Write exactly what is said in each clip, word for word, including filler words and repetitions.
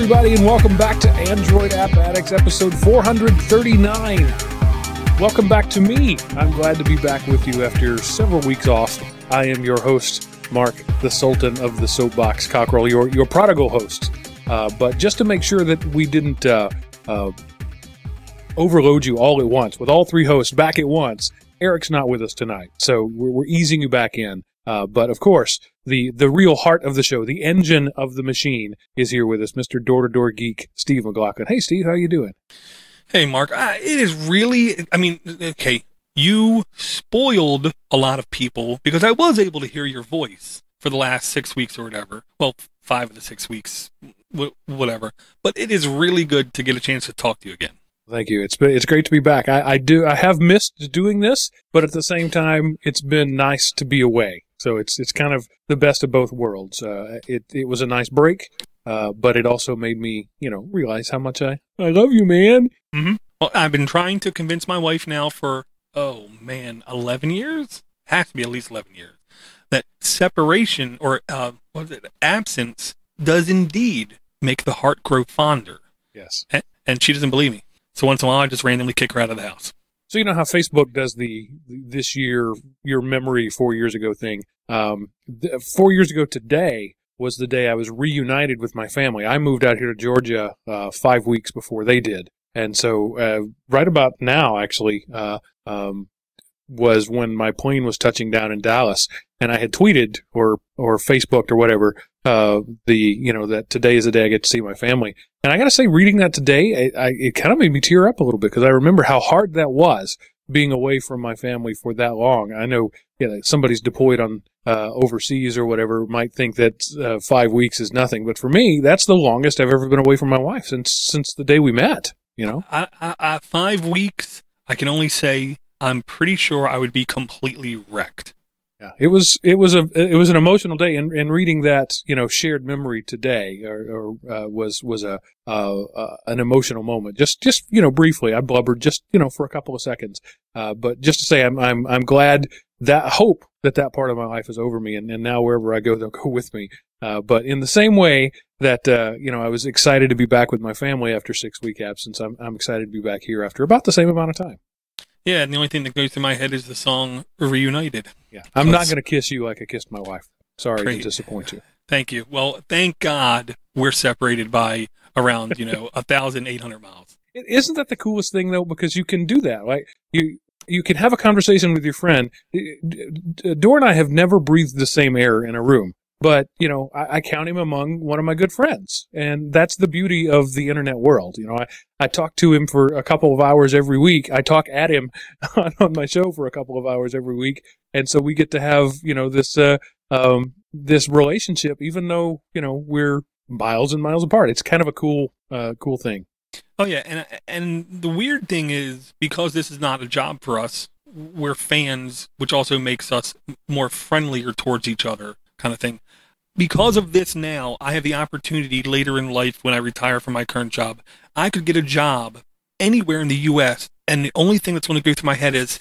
everybody, and welcome back to Android App Addicts, episode four thirty-nine. Welcome back to me. I'm glad to be back with you after several weeks off. I am your host, Mark, the Sultan of the Soapbox Cockerel, your, your prodigal host. Uh, but just to make sure that we didn't uh, uh, overload you all at once, with all three hosts back at once, Eric's not with us tonight, so we're, we're easing you back in. Uh, but, of course, the, the real heart of the show, the engine of the machine, is here with us, Mister Door-to-Door Geek, Steve McLaughlin. Hey, Steve, how you doing? Hey, Mark. Uh, it is really, I mean, okay, you spoiled a lot of people because I was able to hear your voice for the last six weeks or whatever. Well, five of the six weeks, wh- whatever. But it is really good to get a chance to talk to you again. Thank you. It's been, it's great to be back. I, I do I have missed doing this, but at the same time, it's been nice to be away. So it's it's kind of the best of both worlds. Uh, it it was a nice break, uh, but it also made me, you know, realize how much I, I love you, man. Mm-hmm. Well, I've been trying to convince my wife now for, oh man, eleven years? Has to be at least eleven years. That separation or uh, what is it, absence does indeed make the heart grow fonder. Yes. And, and she doesn't believe me. So once in a while, I just randomly kick her out of the house. So you know how Facebook does the this year, your memory four years ago thing. Um, th- four years ago today was the day I was reunited with my family. I moved out here to Georgia uh, five weeks before they did. And so uh, right about now, actually, uh, um, was when my plane was touching down in Dallas. And I had tweeted or or Facebooked or whatever, uh, the, you know, that today is the day I get to see my family. And I got to say, reading that today, I, I, it kind of made me tear up a little bit because I remember how hard that was being away from my family for that long. I know, you know, somebody's deployed on uh, overseas or whatever might think that uh, five weeks is nothing. But for me, that's the longest I've ever been away from my wife since since the day we met, you know? I, I, I, five weeks, I can only say I'm pretty sure I would be completely wrecked. Yeah, it was it was a it was an emotional day, and, and reading that, you know, shared memory today or, or uh, was was a uh, uh, an emotional moment. Just just you know briefly, I blubbered just you know for a couple of seconds, uh, but just to say I'm I'm I'm glad that I hope that that part of my life is over me, and, and now wherever I go, they'll go with me. Uh, but in the same way that uh, you know I was excited to be back with my family after six week absence, I'm I'm excited to be back here after about the same amount of time. Yeah, and the only thing that goes through my head is the song Reunited. Yeah, I'm not going to kiss you like I kissed my wife. Sorry Great. to disappoint you. Thank you. Well, thank God we're separated by around, you know, one thousand eight hundred miles. Isn't that the coolest thing, though? Because you can do that. Like you, you can have a conversation with your friend. Dor and I have never breathed the same air in a room. But, you know, I, I count him among one of my good friends. And that's the beauty of the internet world. You know, I, I talk to him for a couple of hours every week. I talk at him on, on my show for a couple of hours every week. And so we get to have, you know, this, uh, um, this relationship, even though, you know, we're miles and miles apart. It's kind of a cool, uh, cool thing. Oh, yeah. And, and the weird thing is, because this is not a job for us, we're fans, which also makes us more friendlier towards each other, kind of thing. Because of this now, I have the opportunity later in life when I retire from my current job, I could get a job anywhere in the U S, and the only thing that's going to go through my head is,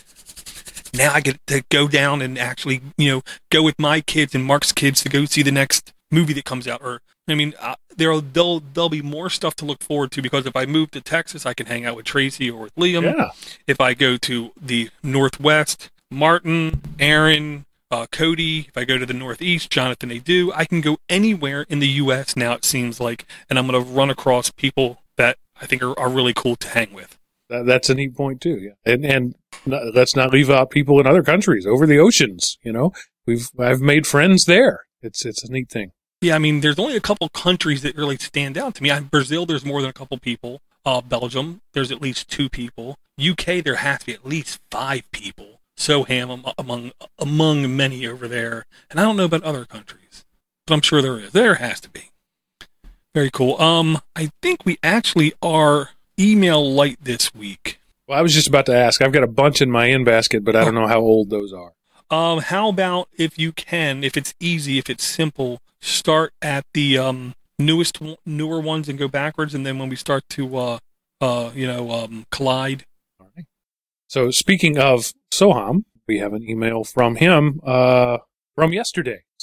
now I get to go down and actually, you know, go with my kids and Mark's kids to go see the next movie that comes out. Or, I mean, uh, there'll, there'll, there'll be more stuff to look forward to, because if I move to Texas, I can hang out with Tracy or with Liam. Yeah. If I go to the Northwest, Martin, Aaron, Uh, Cody, if I go to the Northeast, Jonathan Adu, I can go anywhere in the U S now, it seems like, and I'm going to run across people that I think are, are really cool to hang with. That, that's a neat point, too. Yeah. And, and not, let's not leave out people in other countries, over the oceans, you know. We've I've made friends there. It's it's a neat thing. Yeah, I mean, there's only a couple countries that really stand out to me. I, Brazil, there's more than a couple people. Uh, Belgium, there's at least two people. U K, there has to be at least five people. So ham among among many over there. And I don't know about other countries, but I'm sure there is. There has to be. Very cool. Um, I think we actually are email light this week. Well, I was just about to ask. I've got a bunch in my in basket, but I don't know how old those are. Um, how about, if you can, if it's easy, if it's simple, start at the um newest, newer ones and go backwards, and then when we start to uh uh you know um collide. All right. So speaking of Soham, we have an email from him uh, from yesterday. So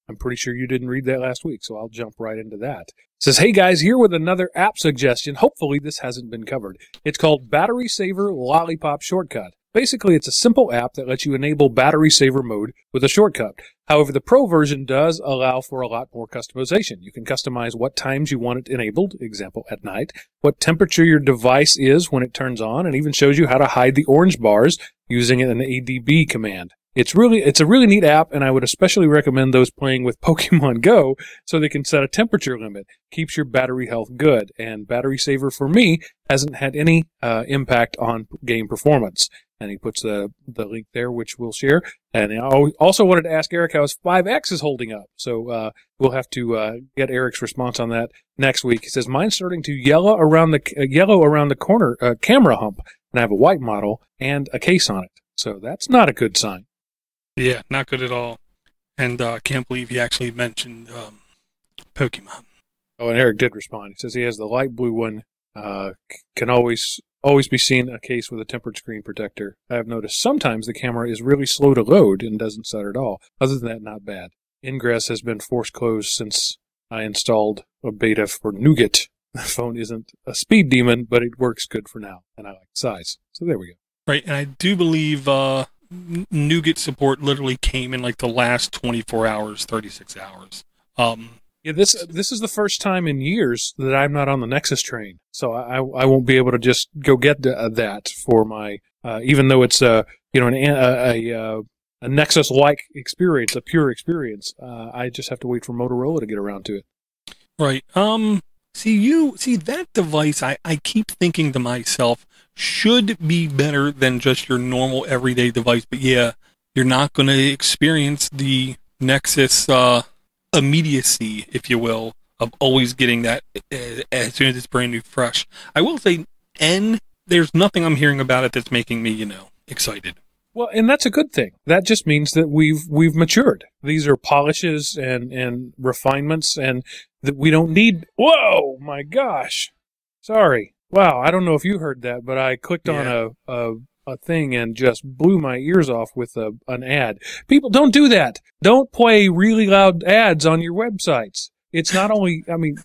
I'm pretty sure you didn't read that last week, so I'll jump right into that. It says, hey guys, here with another app suggestion. Hopefully this hasn't been covered. It's called Battery Saver Lollipop Shortcut. Basically, it's a simple app that lets you enable battery saver mode with a shortcut. However, the Pro version does allow for a lot more customization. You can customize what times you want it enabled, example, at night, what temperature your device is when it turns on, and even shows you how to hide the orange bars using an A D B command. It's really, it's a really neat app, and I would especially recommend those playing with Pokemon Go so they can set a temperature limit. Keeps your battery health good, and Battery Saver for me hasn't had any uh, impact on game performance. And he puts the, the link there, which we'll share. And I also wanted to ask Eric how his five X is holding up. So uh, we'll have to uh, get Eric's response on that next week. He says, mine's starting to yellow around the uh, yellow around the corner uh, camera hump, and I have a white model and a case on it. So that's not a good sign. Yeah, not good at all. And I uh, can't believe he actually mentioned um, Pokemon. Oh, and Eric did respond. He says he has the light blue one, uh, can always... always be seen a case with a tempered screen protector. I have noticed sometimes the camera is really slow to load and doesn't stutter at all. Other than that, not bad. Ingress has been force closed since I installed a beta for Nougat. The phone isn't a speed demon, but it works good for now, and I like the size. So there we go. Right, and I do believe uh, Nougat support literally came in like the last twenty-four hours, thirty-six hours. Um, Yeah, this this is the first time in years that I'm not on the Nexus train, so I I won't be able to just go get the, uh, that for my uh, even though it's a you know an, a a, a Nexus-like experience, a pure experience. Uh, I just have to wait for Motorola to get around to it. Right. Um. See you. See that device. I I keep thinking to myself should be better than just your normal everyday device, but yeah, you're not going to experience the Nexus. Uh, immediacy, if you will, of always getting that as soon as it's brand new, fresh. I will say, and there's nothing I'm hearing about it that's making me, you know, excited. Well, and that's a good thing. That just means that we've we've matured. These are polishes and and refinements, and that we don't need. Whoa, my gosh! Sorry. Wow, I don't know if you heard that, but I clicked Yeah. on a. a a thing and just blew my ears off with a, an ad. People, don't do that. Don't play really loud ads on your websites. It's not only, I mean,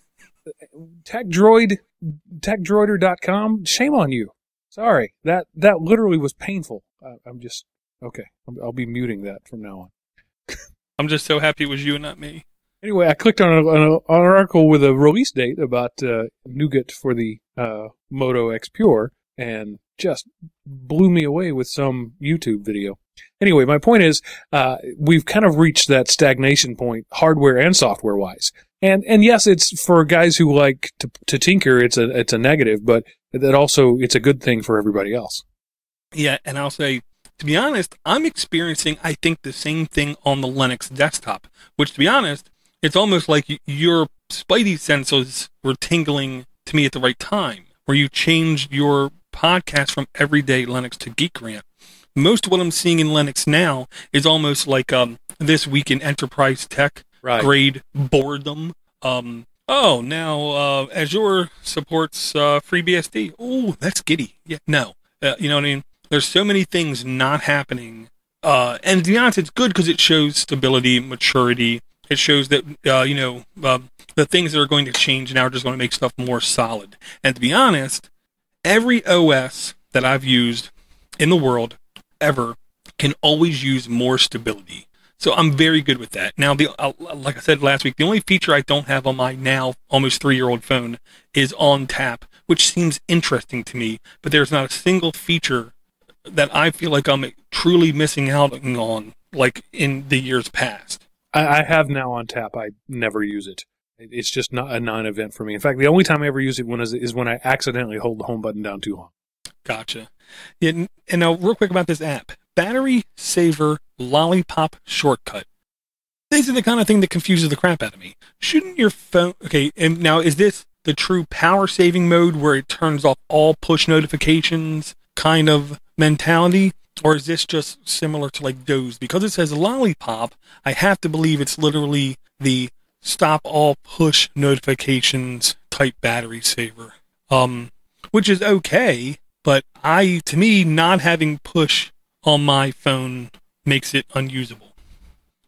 TechDroid, TechDroider dot com, shame on you. Sorry. That, that literally was painful. I, I'm just, okay. I'm, I'll be muting that from now on. I'm just so happy it was you and not me. Anyway, I clicked on, a, on, a, on an article with a release date about uh, Nougat for the uh, Moto X Pure, and just blew me away with some YouTube video. Anyway, my point is, uh, we've kind of reached that stagnation point, hardware and software wise. And and yes, it's for guys who like to, to tinker, it's a it's a negative, but that also it's a good thing for everybody else. Yeah, and I'll say, to be honest, I'm experiencing, I think, the same thing on the Linux desktop, which, to be honest, it's almost like y- your Spidey senses were tingling to me at the right time, where you changed your podcast from Everyday Linux to Geek Rant. Most of what I'm seeing in Linux now is almost like um, This Week in Enterprise Tech Right. grade boredom. Um, oh, now uh, Azure supports uh, FreeBSD. Oh, that's giddy. Yeah, no. Uh, you know what I mean? There's so many things not happening. Uh, and to be honest, it's good because it shows stability, maturity. It shows that, uh, you know, um, the things that are going to change now are just going to make stuff more solid. And to be honest, every O S that I've used in the world ever can always use more stability. So I'm very good with that. Now, the uh, like I said last week, the only feature I don't have on my now almost three-year-old phone is on tap, which seems interesting to me, but there's not a single feature that I feel like I'm truly missing out on, like in the years past. I, I have now on tap. I never use it. It's just not a non-event for me. In fact, the only time I ever use it when is, is when I accidentally hold the home button down too long. Gotcha. Yeah, and, and now, real quick about this app. Battery Saver Lollipop Shortcut. These are the kind of thing that confuses the crap out of me. Shouldn't your phone... Okay, and now, is this the true power-saving mode where it turns off all push notifications kind of mentality? Or is this just similar to, like, Doze? Because it says Lollipop, I have to believe it's literally the stop all push notifications type battery saver. Um, which is okay, but I, to me, not having push on my phone makes it unusable.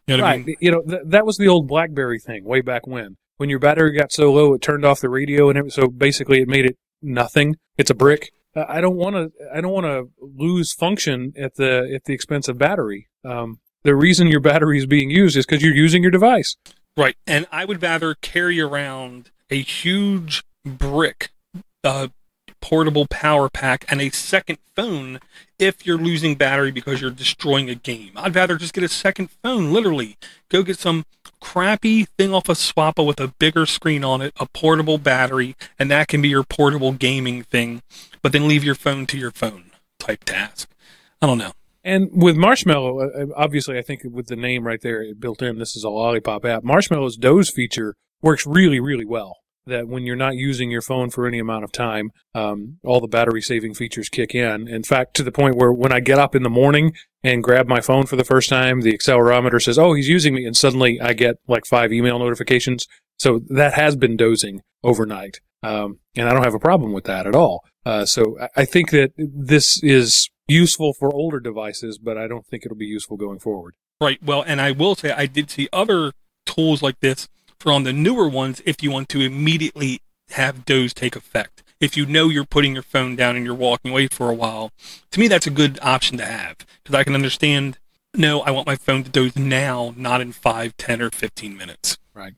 You know what right. I mean? You know, th- that was the old BlackBerry thing way back when. When your battery got so low, it turned off the radio, and it, so basically it made it nothing. It's a brick. Uh, I don't want to. I don't want to lose function at the at the expense of battery. Um, the reason your battery is being used is because you're using your device. Right, and I would rather carry around a huge brick, uh, portable power pack, and a second phone if you're losing battery because you're destroying a game. I'd rather just get a second phone, literally. Go get some crappy thing off a Swappa with a bigger screen on it, a portable battery, and that can be your portable gaming thing, but then leave your phone to your phone type task. I don't know. And with Marshmallow, uh, obviously, I think with the name right there built in, this is a Lollipop app. Marshmallow's Doze feature works really, really well. That when you're not using your phone for any amount of time, um, all the battery-saving features kick in. In fact, to the point where when I get up in the morning and grab my phone for the first time, the accelerometer says, oh, he's using me, and suddenly I get like five email notifications. So that has been dozing overnight, um, and I don't have a problem with that at all. Uh, so I think that this is useful for older devices, but I don't think it'll be useful going forward. Right. Well, and I will say I did see other tools like this for on the newer ones if you want to immediately have Doze take effect. If you know you're putting your phone down and you're walking away for a while, to me that's a good option to have because I can understand, no, I want my phone to doze now, not in five, ten, or fifteen minutes. Right.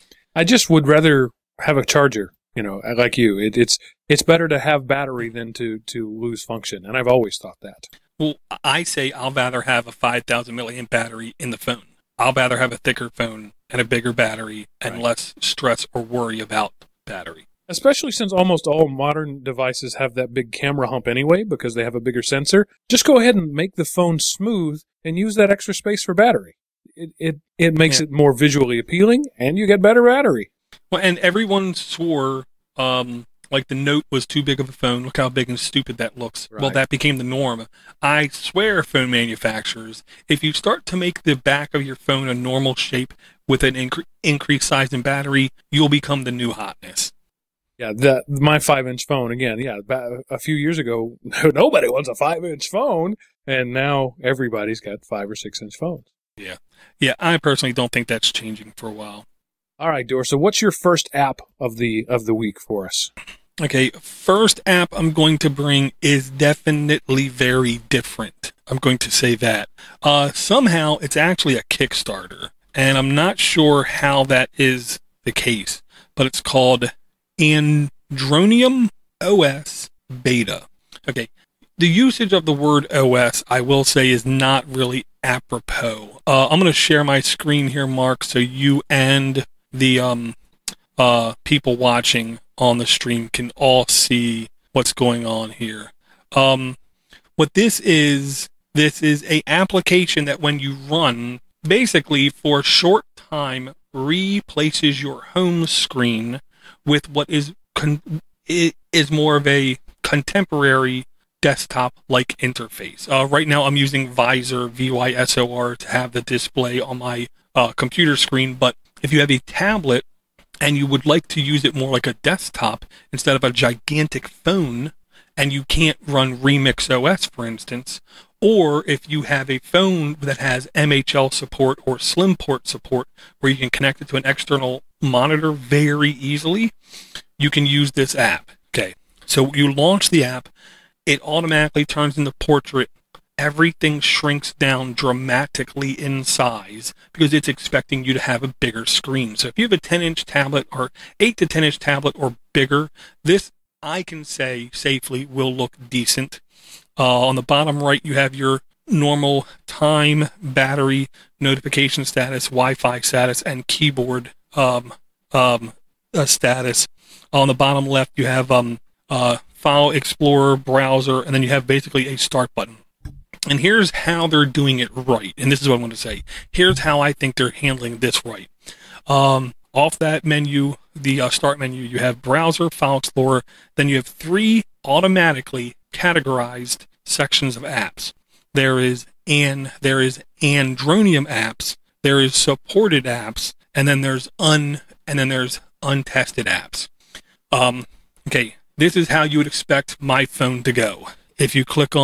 I just would rather have a charger, you know, like you. It, it's it's better to have battery than to, to lose function, and I've always thought that. Well, I say I'll rather have a five thousand milliamp battery in the phone. I'll rather have a thicker phone and a bigger battery and right. less stress or worry about battery. Especially since almost all modern devices have that big camera hump anyway because they have a bigger sensor. Just go ahead and make the phone smooth and use that extra space for battery. It it, it makes yeah. it more visually appealing and you get better battery. Well, and everyone swore um, like the Note was too big of a phone. Look how big and stupid that looks. Right. Well, that became the norm. I swear, phone manufacturers, if you start to make the back of your phone a normal shape with an incre- increased size in battery, you'll become the new hotness. Yeah, that my five-inch phone, again, yeah, a few years ago, nobody wants a five-inch phone, and now everybody's got five- or six-inch phones. Yeah. Yeah, I personally don't think that's changing for a while. All right, Dor, so what's your first app of the of the week for us? Okay, first app I'm going to bring is definitely very different. I'm going to say that. Uh, somehow, it's actually a Kickstarter, and I'm not sure how that is the case, but it's called Andronium O S Beta. Okay, the usage of the word O S, I will say, is not really apropos. Uh, I'm going to share my screen here, Mark, so you and the um uh people watching on the stream can all see what's going on here. Um, what this is, this is a application that when you run, basically for a short time replaces your home screen with what is con- it is more of a contemporary desktop-like interface. Uh, right now I'm using Visor, V Y S O R, to have the display on my uh, computer screen, but if you have a tablet and you would like to use it more like a desktop instead of a gigantic phone, and you can't run Remix O S, for instance, or if you have a phone that has M H L support or SlimPort support where you can connect it to an external monitor very easily, you can use this app. Okay, so you launch the app, it automatically turns into portrait. Everything shrinks down dramatically in size because it's expecting you to have a bigger screen. So if you have a ten-inch tablet or eight to ten-inch tablet or bigger, this, I can say safely, will look decent. Uh, on the bottom right, you have your normal time, battery, notification status, Wi-Fi status, and keyboard um, um, uh, status. On the bottom left, you have um, uh, File Explorer, Browser, and then you have basically a start button. And here's how they're doing it right. And this is what I want to say. Here's how I think they're handling this right. Um, off that menu, the uh, start menu, you have Browser, File Explorer. Then you have three automatically categorized sections of apps. There is an there is Andronium apps. There is supported apps, and then there's un and then there's untested apps. Um, okay, this is how you would expect my phone to go. If you click on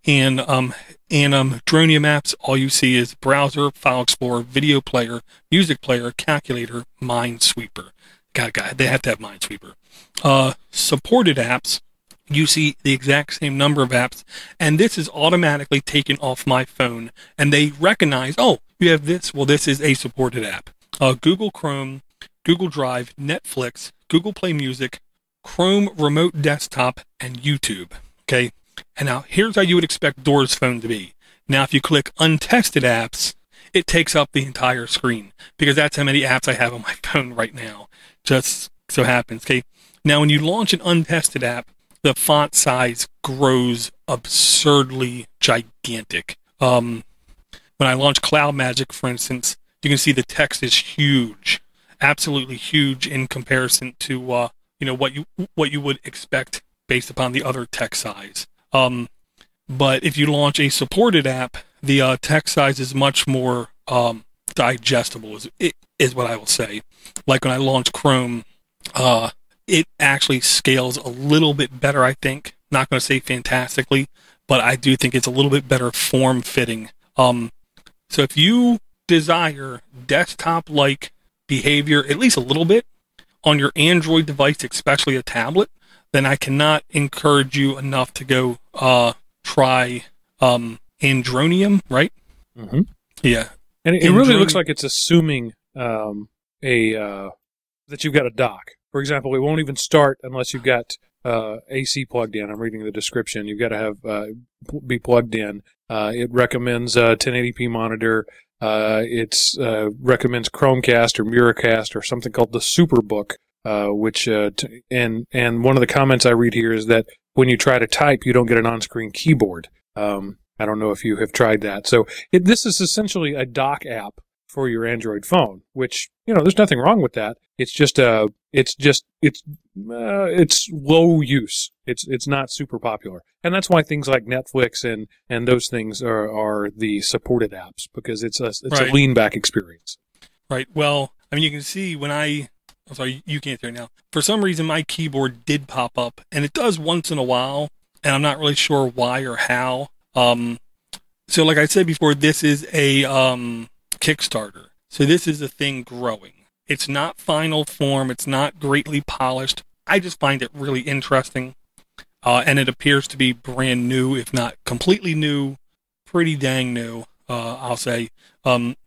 and um, and um, Dronium apps, all you see is browser, file explorer, video player, music player, calculator, Minesweeper. God, God, they have to have Minesweeper. Uh, supported apps, you see the exact same number of apps, and this is automatically taken off my phone, and they recognize, oh, you have this. Well, this is a supported app. Uh, Google Chrome, Google Drive, Netflix, Google Play Music, Chrome Remote Desktop, and YouTube. Okay, and now here's how you would expect Doors phone to be. Now, if you click untested apps, it takes up the entire screen, because that's how many apps I have on my phone right now. Just so happens. Okay, now when you launch an untested app, the font size grows absurdly gigantic. Um, when I launch Cloud Magic, for instance, you can see the text is huge, absolutely huge in comparison to uh, you know what you what you would expect based upon the other text size. Um, but if you launch a supported app, the uh, text size is much more um, digestible. Is is what I will say. Like when I launch Chrome, uh, it actually scales a little bit better. I think, not going to say fantastically, but I do think it's a little bit better form fitting. Um, so if you desire desktop-like behavior, at least a little bit, on your Android device, especially a tablet, then I cannot encourage you enough to go uh, try um, Andronium, right? Mm-hmm. Yeah. And it, it really looks like it's assuming um, a uh, that you've got a dock. For example, it won't even start unless you've got uh, A C plugged in. I'm reading the description. You've got to have uh, be plugged in. Uh, it recommends a ten eighty p monitor. Uh, it uh, recommends Chromecast or Miracast or something called the Superbook, uh, which uh, t- and and one of the comments I read here is that when you try to type, you don't get an on-screen keyboard. Um, I don't know if you have tried that. So it, this is essentially a dock app for your Android phone, which, you know, there's nothing wrong with that. It's just uh it's just it's uh, it's low use. It's it's not super popular, and that's why things like Netflix and, and those things are, are the supported apps, because it's a it's right. a lean back experience. Right. Well, I mean, you can see when I I'm sorry, you can't hear now. For some reason, my keyboard did pop up, and it does once in a while, and I'm not really sure why or how. Um, so like I said before, this is a um. Kickstarter. So this is a thing growing. It's not final form. It's not greatly polished. I just find it really interesting. Uh, and it appears to be brand new, if not completely new, pretty dang new, uh, I'll say. Um,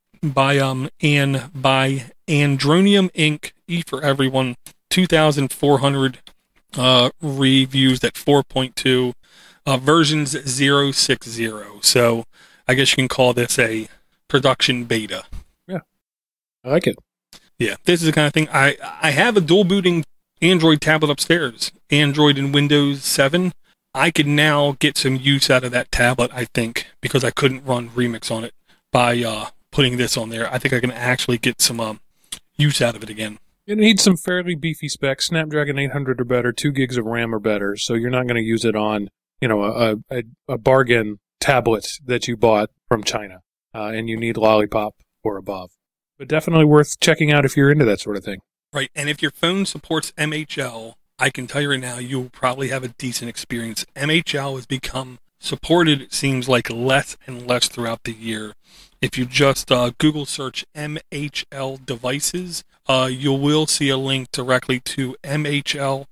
by um and by Andronium Incorporated, E for Everyone, two thousand four hundred uh, reviews at four point two, uh, versions zero six zero. So I guess you can call this a production beta. Yeah, I like it. Yeah, this is the kind of thing. I, I have a dual booting Android tablet upstairs, Android and Windows seven. I could now get some use out of that tablet, I think, because I couldn't run Remix on it by uh, putting this on there. I think I can actually get some um, use out of it again. It needs some fairly beefy specs. Snapdragon eight hundred or better, two gigs of RAM or better, so you're not going to use it on, you know, a, a, a bargain tablet that you bought from China. Uh, and you need Lollipop or above. But definitely worth checking out if you're into that sort of thing. Right, and if your phone supports M H L, I can tell you right now, you'll probably have a decent experience. M H L has become supported, it seems like, less and less throughout the year. If you just uh, Google search M H L devices, uh, you will see a link directly to M H L,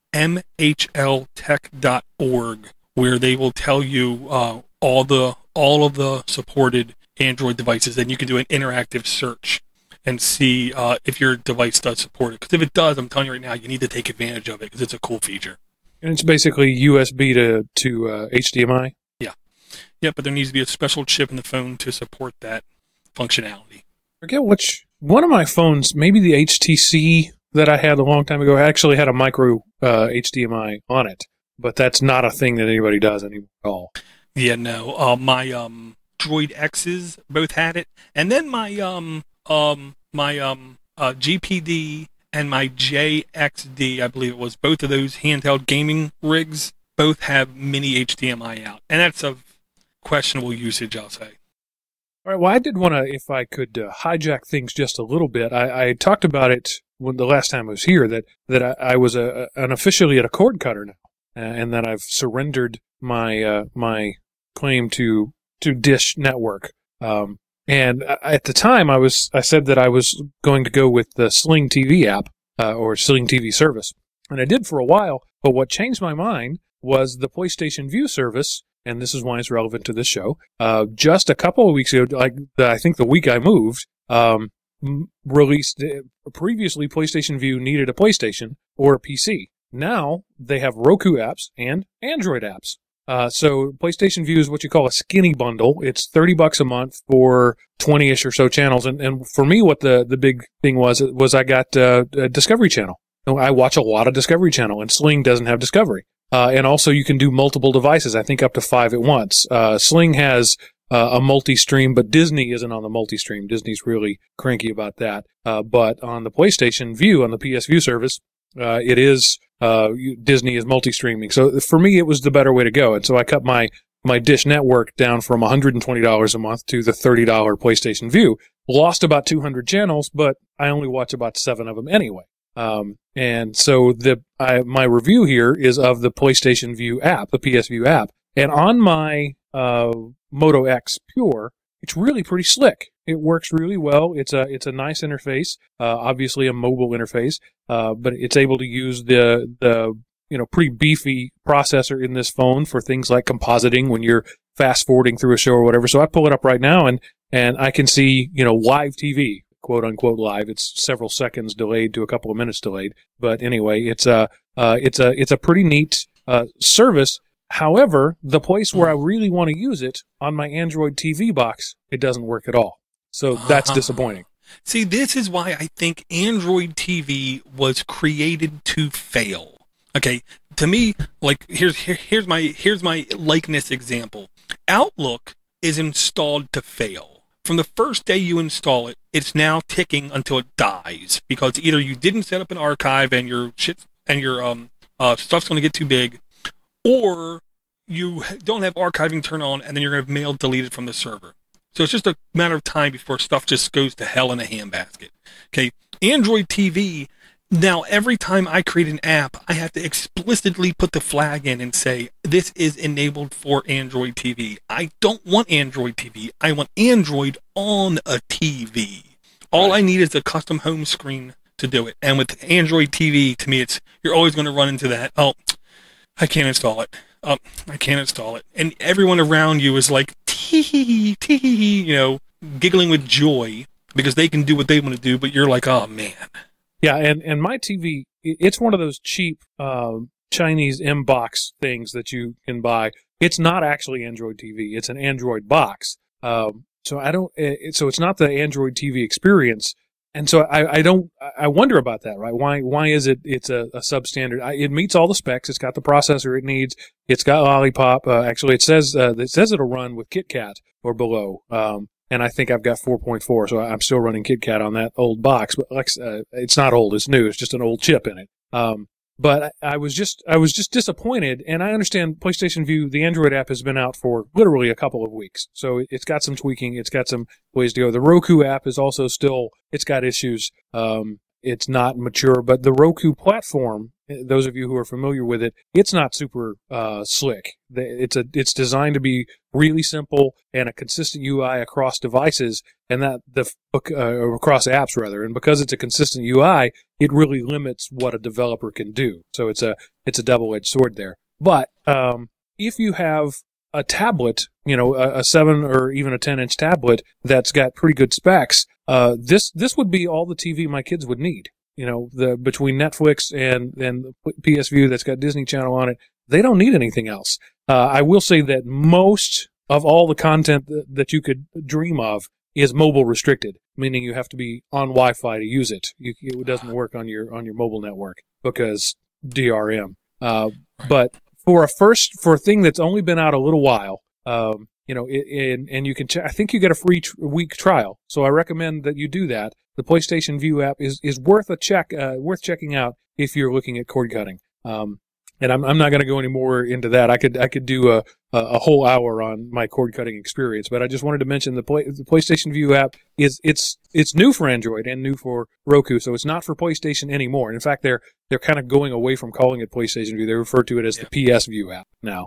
M H L tech dot org, where they will tell you uh, all the all of the supported Android devices, and you can do an interactive search and see uh, if your device does support it. Because if it does, I'm telling you right now, you need to take advantage of it because it's a cool feature. And it's basically U S B to, to uh, H D M I? Yeah. Yeah, but there needs to be a special chip in the phone to support that functionality. I forget which, one of my phones, maybe the H T C that I had a long time ago, actually had a micro uh, H D M I on it. But that's not a thing that anybody does anymore at all. Yeah, no. Uh, my um, Droid X's both had it, and then my um um my um uh, G P D and my J X D, I believe it was, both of those handheld gaming rigs both have mini H D M I out, and that's of questionable usage, I'll say. All right. Well, I did want to, if I could uh, hijack things just a little bit. I, I talked about it when the last time I was here that that I, I was a, an officially at a cord cutter now, and that I've surrendered my uh, my claim to to Dish Network. Um, and at the time, I was I said that I was going to go with the Sling T V app uh, or Sling T V service, and I did for a while. But what changed my mind was the PlayStation Vue service, and this is why it's relevant to this show. Uh, just a couple of weeks ago, like the, I think the week I moved, um, released uh, previously PlayStation Vue needed a PlayStation or a P C. Now they have Roku apps and Android apps. Uh, so PlayStation Vue is what you call a skinny bundle. It's thirty bucks a month for twenty-ish or so channels. And, and for me, what the, the big thing was, was I got uh, a Discovery Channel. I watch a lot of Discovery Channel, and Sling doesn't have Discovery. Uh, and also you can do multiple devices, I think up to five at once. Uh, Sling has uh, a multi-stream, but Disney isn't on the multi-stream. Disney's really cranky about that. Uh, but on the PlayStation Vue, on the P S Vue service, uh, it is, uh, Disney is multi-streaming. So for me, it was the better way to go. And so I cut my, my Dish Network down from one hundred twenty dollars a month to the thirty dollars PlayStation Vue. Lost about two hundred channels, but I only watch about seven of them anyway. Um, and so the, I, my review here is of the PlayStation Vue app, the P S Vue app. And on my, uh, Moto X Pure, it's really pretty slick. It works really well. It's a, it's a nice interface, uh, obviously a mobile interface, uh, but it's able to use the, the, you know, pretty beefy processor in this phone for things like compositing when you're fast forwarding through a show or whatever. So I pull it up right now and, and I can see, you know, live T V. Quote unquote live. It's several seconds delayed to a couple of minutes delayed. But anyway, it's a, uh, it's a, it's a pretty neat, uh, service. However, the place where I really want to use it on my Android T V box, it doesn't work at all. So that's uh-huh. disappointing. See, this is why I think Android T V was created to fail. Okay. To me, like here's, here, here's my, here's my likeness example. Outlook is installed to fail. From the first day you install it, it's now ticking until it dies because either you didn't set up an archive and your shit and your um uh stuff's going to get too big, or you don't have archiving turned on and then you're going to have mail deleted from the server. So it's just a matter of time before stuff just goes to hell in a handbasket. Okay, Android T V. Now, every time I create an app, I have to explicitly put the flag in and say, this is enabled for Android T V. I don't want Android T V. I want Android on a T V. All right. I need is a custom home screen to do it. And with Android T V, to me, it's you're always going to run into that. Oh, I can't install it. Oh, I can't install it. And everyone around you is like, tee, tee, you know, giggling with joy because they can do what they want to do, but you're like, oh, man. Yeah, and, and my T V, it's one of those cheap uh, Chinese M-box things that you can buy. It's not actually Android T V. It's an Android box. Um, so I don't. It, so it's not the Android T V experience. And so I, I don't. I wonder about that, right? Why Why is it? It's a, a substandard. I, it meets all the specs. It's got the processor it needs. It's got Lollipop. Uh, actually, it says uh, it says it'll run with KitKat or below. Um, And I think I've got four point four, so I'm still running KitKat on that old box. But like, uh, it's not old; it's new. It's just an old chip in it. Um, but I was just, I was just disappointed. And I understand PlayStation Vue, the Android app, has been out for literally a couple of weeks, so it's got some tweaking. It's got some ways to go. The Roku app is also still, it's got issues. Um, it's not mature, but the Roku platform, those of you who are familiar with it, it's not super uh, slick. It's a it's designed to be really simple and a consistent U I across devices, and that the uh, across apps rather. And because it's a consistent U I, it really limits what a developer can do. So it's a it's a double-edged sword there. But um, if you have a tablet, you know, a, a seven or even a ten inch tablet that's got pretty good specs, uh, this this would be all the T V my kids would need. You know, the between Netflix and and P S Vue that's got Disney Channel on it, they don't need anything else. Uh, I will say that most of all the content that, that you could dream of is mobile restricted, meaning you have to be on Wi-Fi to use it. You, it doesn't work on your on your mobile network because D R M. Uh, but for a first for a thing that's only been out a little while, um, you know, it, and and you can ch- I think you get a free tr- week trial, so I recommend that you do that. The PlayStation Vue app is, is worth a check, uh, worth checking out if you're looking at cord cutting. Um, and I'm I'm not going to go any more into that. I could I could do a a whole hour on my cord cutting experience, but I just wanted to mention the play, the PlayStation Vue app is it's it's new for Android and new for Roku, so it's not for PlayStation anymore. And in fact, they're they're kind of going away from calling it PlayStation Vue. They refer to it as yeah. the P S Vue app now.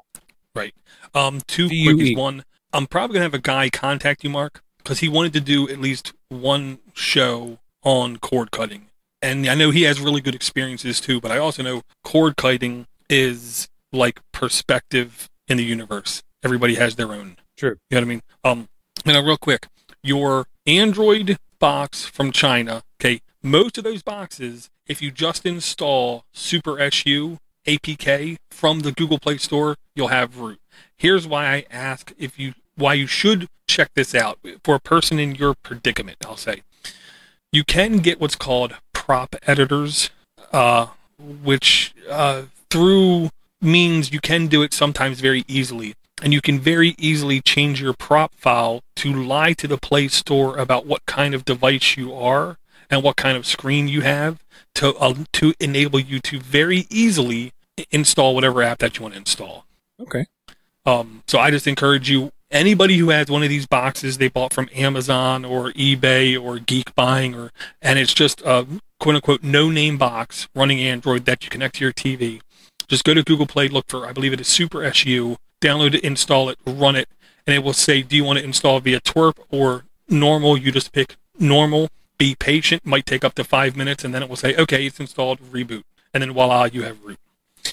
Right. Um, two D U E. quickies. One, I'm probably going to have a guy contact you, Mark, because he wanted to do at least one show on cord cutting. And I know he has really good experiences too, but I also know cord cutting is like perspective in the universe. Everybody has their own. True. You know what I mean? Um, and uh, real quick, your Android box from China, okay, most of those boxes, if you just install Super S U A P K from the Google Play Store, you'll have root. Here's why I ask if you why you should check this out for a person in your predicament, I'll say. You can get what's called prop editors, uh, which uh, through means you can do it sometimes very easily. And you can very easily change your prop file to lie to the Play Store about what kind of device you are and what kind of screen you have to uh, to enable you to very easily install whatever app that you want to install. Okay. Um, so I just encourage you, anybody who has one of these boxes they bought from Amazon or eBay or Geek Buying, or and it's just a quote-unquote no-name box running Android that you connect to your T V, just go to Google Play, look for, I believe it is Super S U, download it, install it, run it, and it will say, do you want to install via twerp or normal? You just pick normal, be patient, might take up to five minutes, and then it will say, okay, it's installed, reboot. And then voila, you have root.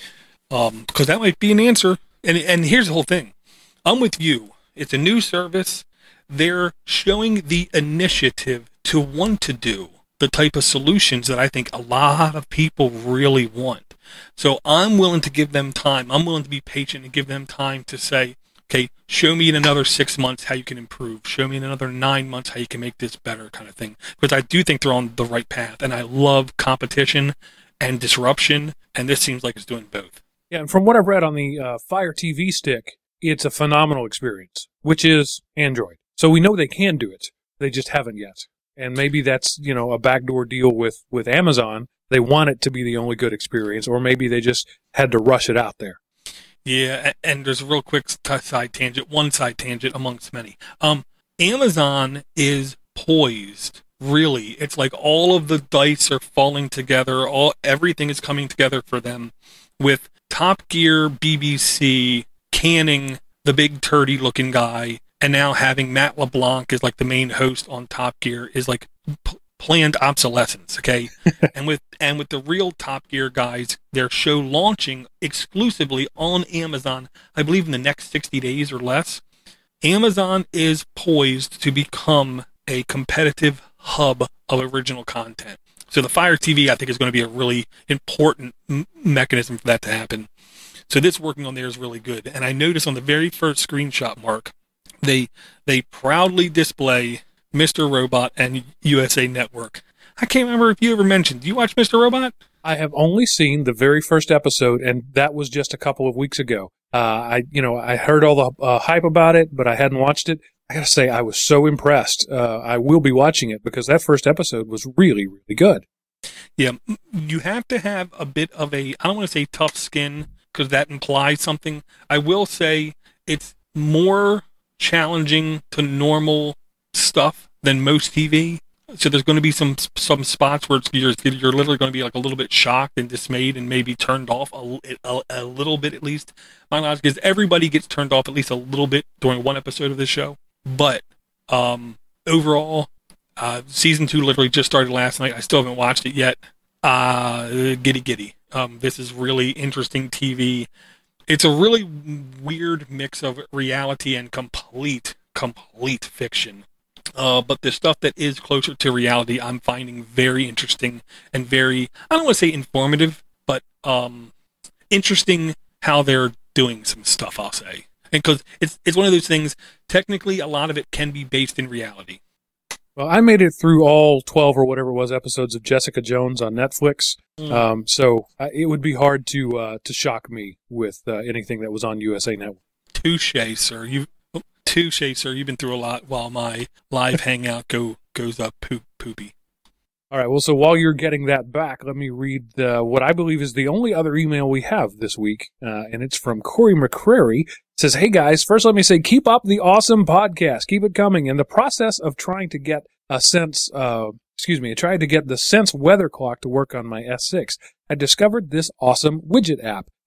Um, because that might be an answer. And and here's the whole thing. I'm with you. It's a new service. They're showing the initiative to want to do the type of solutions that I think a lot of people really want. So I'm willing to give them time. I'm willing to be patient and give them time to say, okay, show me in another six months how you can improve. Show me in another nine months how you can make this better, kind of thing. Because I do think they're on the right path. And I love competition and disruption. And this seems like it's doing both. Yeah, and from what I've read on the uh, Fire T V stick, it's a phenomenal experience, which is Android. So we know they can do it. They just haven't yet. And maybe that's, you know, a backdoor deal with, with Amazon. They want it to be the only good experience, or maybe they just had to rush it out there. Yeah, and there's a real quick side tangent, one side tangent amongst many. Um, Amazon is poised, really. It's like all of the dice are falling together. All everything is coming together for them with Top Gear, B B C, canning the big turdy-looking guy, and now having Matt LeBlanc as like the main host on Top Gear is like p- planned obsolescence, okay? and with and with the real Top Gear guys, their show launching exclusively on Amazon, I believe in the next sixty days or less. Amazon is poised to become a competitive hub of original content. So the Fire T V, I think, is going to be a really important m- mechanism for that to happen. So this working on there is really good. And I noticed on the very first screenshot, Mark, they they proudly display Mister Robot and U S A Network. I can't remember if you ever mentioned. Do you watch Mister Robot? I have only seen the very first episode, and that was just a couple of weeks ago. Uh, I, you know, I heard all the uh, hype about it, but I hadn't watched it. I gotta say, I was so impressed. Uh, I will be watching it because that first episode was really, really good. Yeah, you have to have a bit of a, I don't want to say tough skin, because that implies something. I will say it's more challenging to normal stuff than most T V. So there's going to be some some spots where it's, you're, you're literally going to be like a little bit shocked and dismayed and maybe turned off a, a, a little bit at least. My logic is everybody gets turned off at least a little bit during one episode of this show. But um, overall, uh, season two literally just started last night. I still haven't watched it yet. Uh, giddy giddy. Um, this is really interesting T V. It's a really weird mix of reality and complete, complete fiction. Uh, but the stuff that is closer to reality, I'm finding very interesting and very, I don't want to say informative, but um, interesting how they're doing some stuff, I'll say. And because it's it's one of those things, technically a lot of it can be based in reality. Well, I made it through all twelve or whatever it was episodes of Jessica Jones on Netflix. Mm. Um, so uh, it would be hard to uh, to shock me with uh, anything that was on U S A Network. Touche, sir. You touche, sir. You've been through a lot while my live hangout go goes up poop poopy. All right. Well, so while you're getting that back, let me read uh, what I believe is the only other email we have this week, uh, and it's from Corey McCrary. It says, "Hey guys, first let me say, keep up the awesome podcast. Keep it coming. In the process of trying to get a sense, uh, excuse me, I tried to get the Sense weather clock to work on my S six. I discovered this awesome widget app.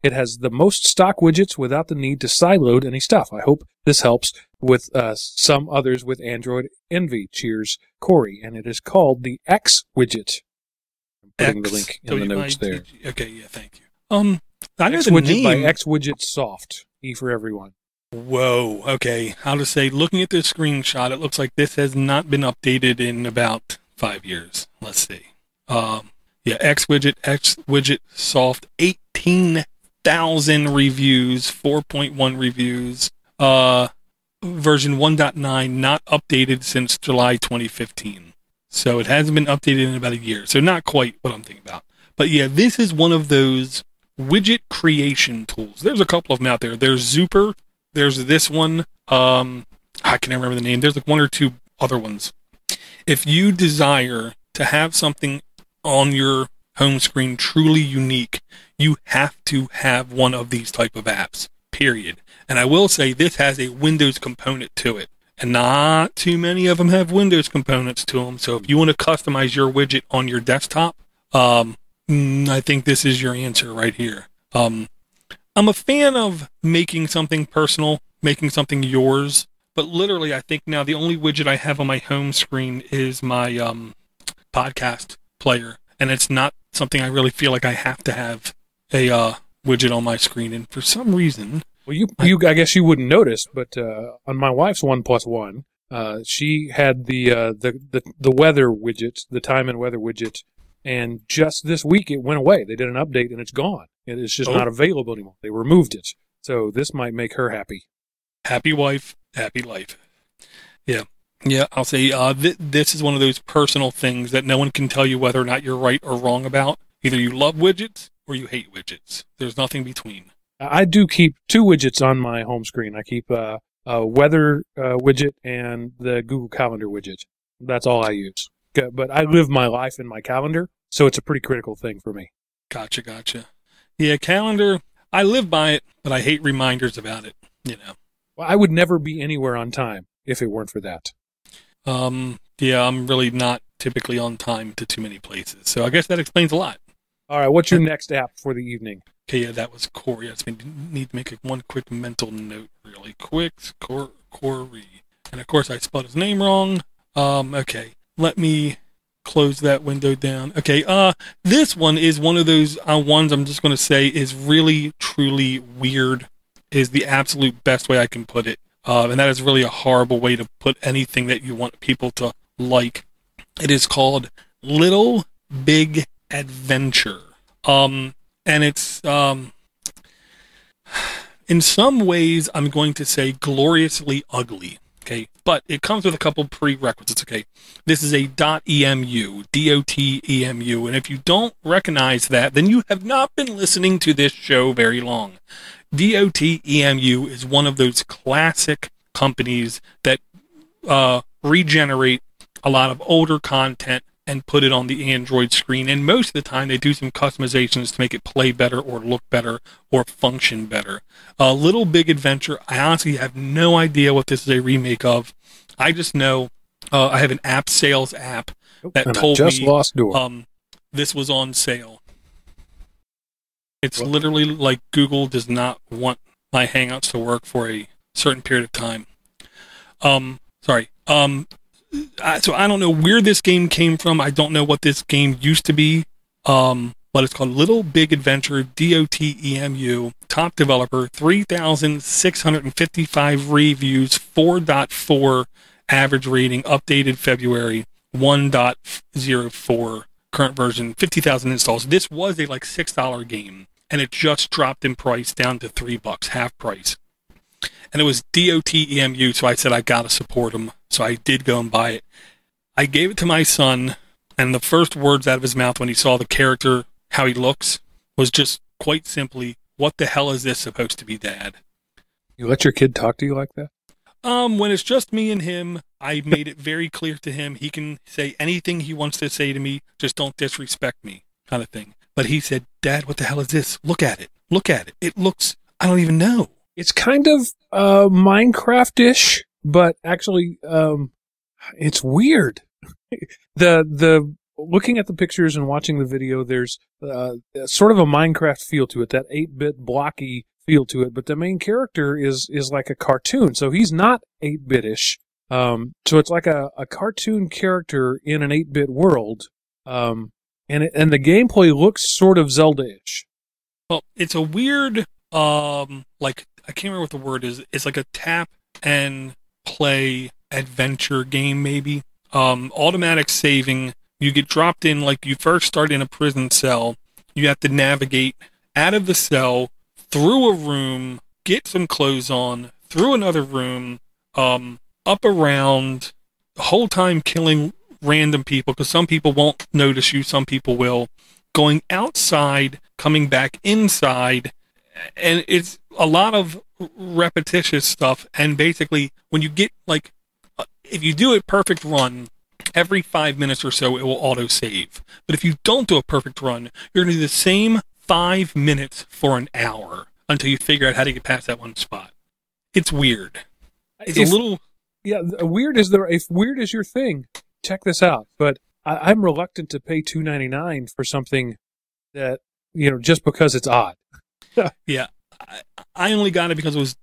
It has the most stock widgets without the need to sideload any stuff. I hope this helps with uh, some others with Android envy. Cheers, Corey. And it is called the X widget. I'm putting X, the link in so the you notes might- there. Okay, yeah, thank you. Um, I know X the widget by name. X widget soft. E for everyone. Whoa. Okay. How to say? Looking at this screenshot, it looks like this has not been updated in about five years. Let's see. Um, yeah, X widget, X widget soft, eighteen thousand reviews, four point one reviews. Uh, version one point nine, not updated since July twenty fifteen. So it hasn't been updated in about a year. So not quite what I'm thinking about. But yeah, this is one of those widget creation tools. There's a couple of them out there. There's Zooper. There's this one. Um, I can't remember the name. There's like one or two other ones. If you desire to have something on your home screen truly unique, you have to have one of these type of apps, period. And I will say this has a Windows component to it. And not too many of them have Windows components to them. So if you want to customize your widget on your desktop, um, I think this is your answer right here. Um, I'm a fan of making something personal, making something yours. But literally, I think now the only widget I have on my home screen is my um, podcast player. And it's not something I really feel like I have to have a uh, widget on my screen. And for some reason... Well, you, you, I guess you wouldn't notice, but uh, on my wife's One Plus One, uh, she had the, uh, the the the weather widget, the time and weather widget, and just this week it went away. They did an update and it's gone. It's just Oh. not available anymore. They removed it, so this might make her happy. Happy wife, happy life. Yeah, yeah. I'll say uh, th- this is one of those personal things that no one can tell you whether or not you're right or wrong about. Either you love widgets or you hate widgets. There's nothing between. I do keep two widgets on my home screen. I keep uh, a weather uh, widget and the Google Calendar widget. That's all I use. Okay, but I live my life in my calendar, so it's a pretty critical thing for me. Gotcha, gotcha. Yeah, calendar. I live by it, but I hate reminders about it. You know. Well, I would never be anywhere on time if it weren't for that. Um. Yeah, I'm really not typically on time to too many places, so I guess that explains a lot. All right, what's your next app for the evening? Okay, yeah, that was Corey. I just need to make a, one quick mental note really quick. Cor- Corey. And of course I spelled his name wrong. Um, okay, let me close that window down. Okay, uh, this one is one of those uh, ones I'm just going to say is really, truly weird, is the absolute best way I can put it. Uh, and that is really a horrible way to put anything that you want people to like. It is called Little Big Adventure. Um... And it's, um, in some ways, I'm going to say gloriously ugly, okay? But it comes with a couple prerequisites, okay? This is a .emu, D O T E M U, and if you don't recognize that, then you have not been listening to this show very long. D O T E M U is one of those classic companies that uh, regenerate a lot of older content and put it on the Android screen. And most of the time, they do some customizations to make it play better or look better or function better. A Little Big Adventure, I honestly have no idea what this is a remake of. I just know uh, I have an app sales app that and told I just me lost door. um, this was on sale. It's What? literally like Google does not want my Hangouts to work for a certain period of time. Um, sorry. Um, I, so I don't know where this game came from. I don't know what this game used to be. Um, but it's called Little Big Adventure, D O T E M U. Top developer, three thousand six hundred fifty-five reviews, four point four average rating, updated February, one point oh four current version, fifty thousand installs. This was a like six dollar game, and it just dropped in price down to three bucks, half price. And it was D O T E M U, so I said I gotta support them. So I did go and buy it. I gave it to my son, and the first words out of his mouth when he saw the character, how he looks, was just quite simply, "What the hell is this supposed to be, Dad?" You let your kid talk to you like that? Um, when it's just me and him, I made it very clear to him he can say anything he wants to say to me, just don't disrespect me, kind of thing. But he said, "Dad, what the hell is this? Look at it. Look at it. It looks, I don't even know." It's kind of uh, Minecraft-ish, but actually, um, it's weird. the the looking at the pictures and watching the video, there's uh, sort of a Minecraft feel to it, that eight-bit blocky feel to it. But the main character is is like a cartoon, so he's not eight-bit-ish. Um, so it's like a, a cartoon character in an eight-bit world, um, and it, and the gameplay looks sort of Zelda-ish. Well, it's a weird, um, like I can't remember what the word is. It's like a tap and play adventure game, maybe. Um, automatic saving. You get dropped in, like you first start in a prison cell. You have to navigate out of the cell, through a room, get some clothes on, through another room, um, up around, the whole time killing random people, because some people won't notice you, some people will. Going outside, coming back inside, and it's a lot of repetitious stuff. And basically, when you get, like, if you do a perfect run, every five minutes or so, it will auto-save. But if you don't do a perfect run, you're going to do the same five minutes for an hour until you figure out how to get past that one spot. It's weird. It's if, a little... Yeah, weird is the if weird is your thing, check this out. But I, I'm reluctant to pay two ninety-nine for something that, you know, just because it's odd. Yeah. I, I only got it because it was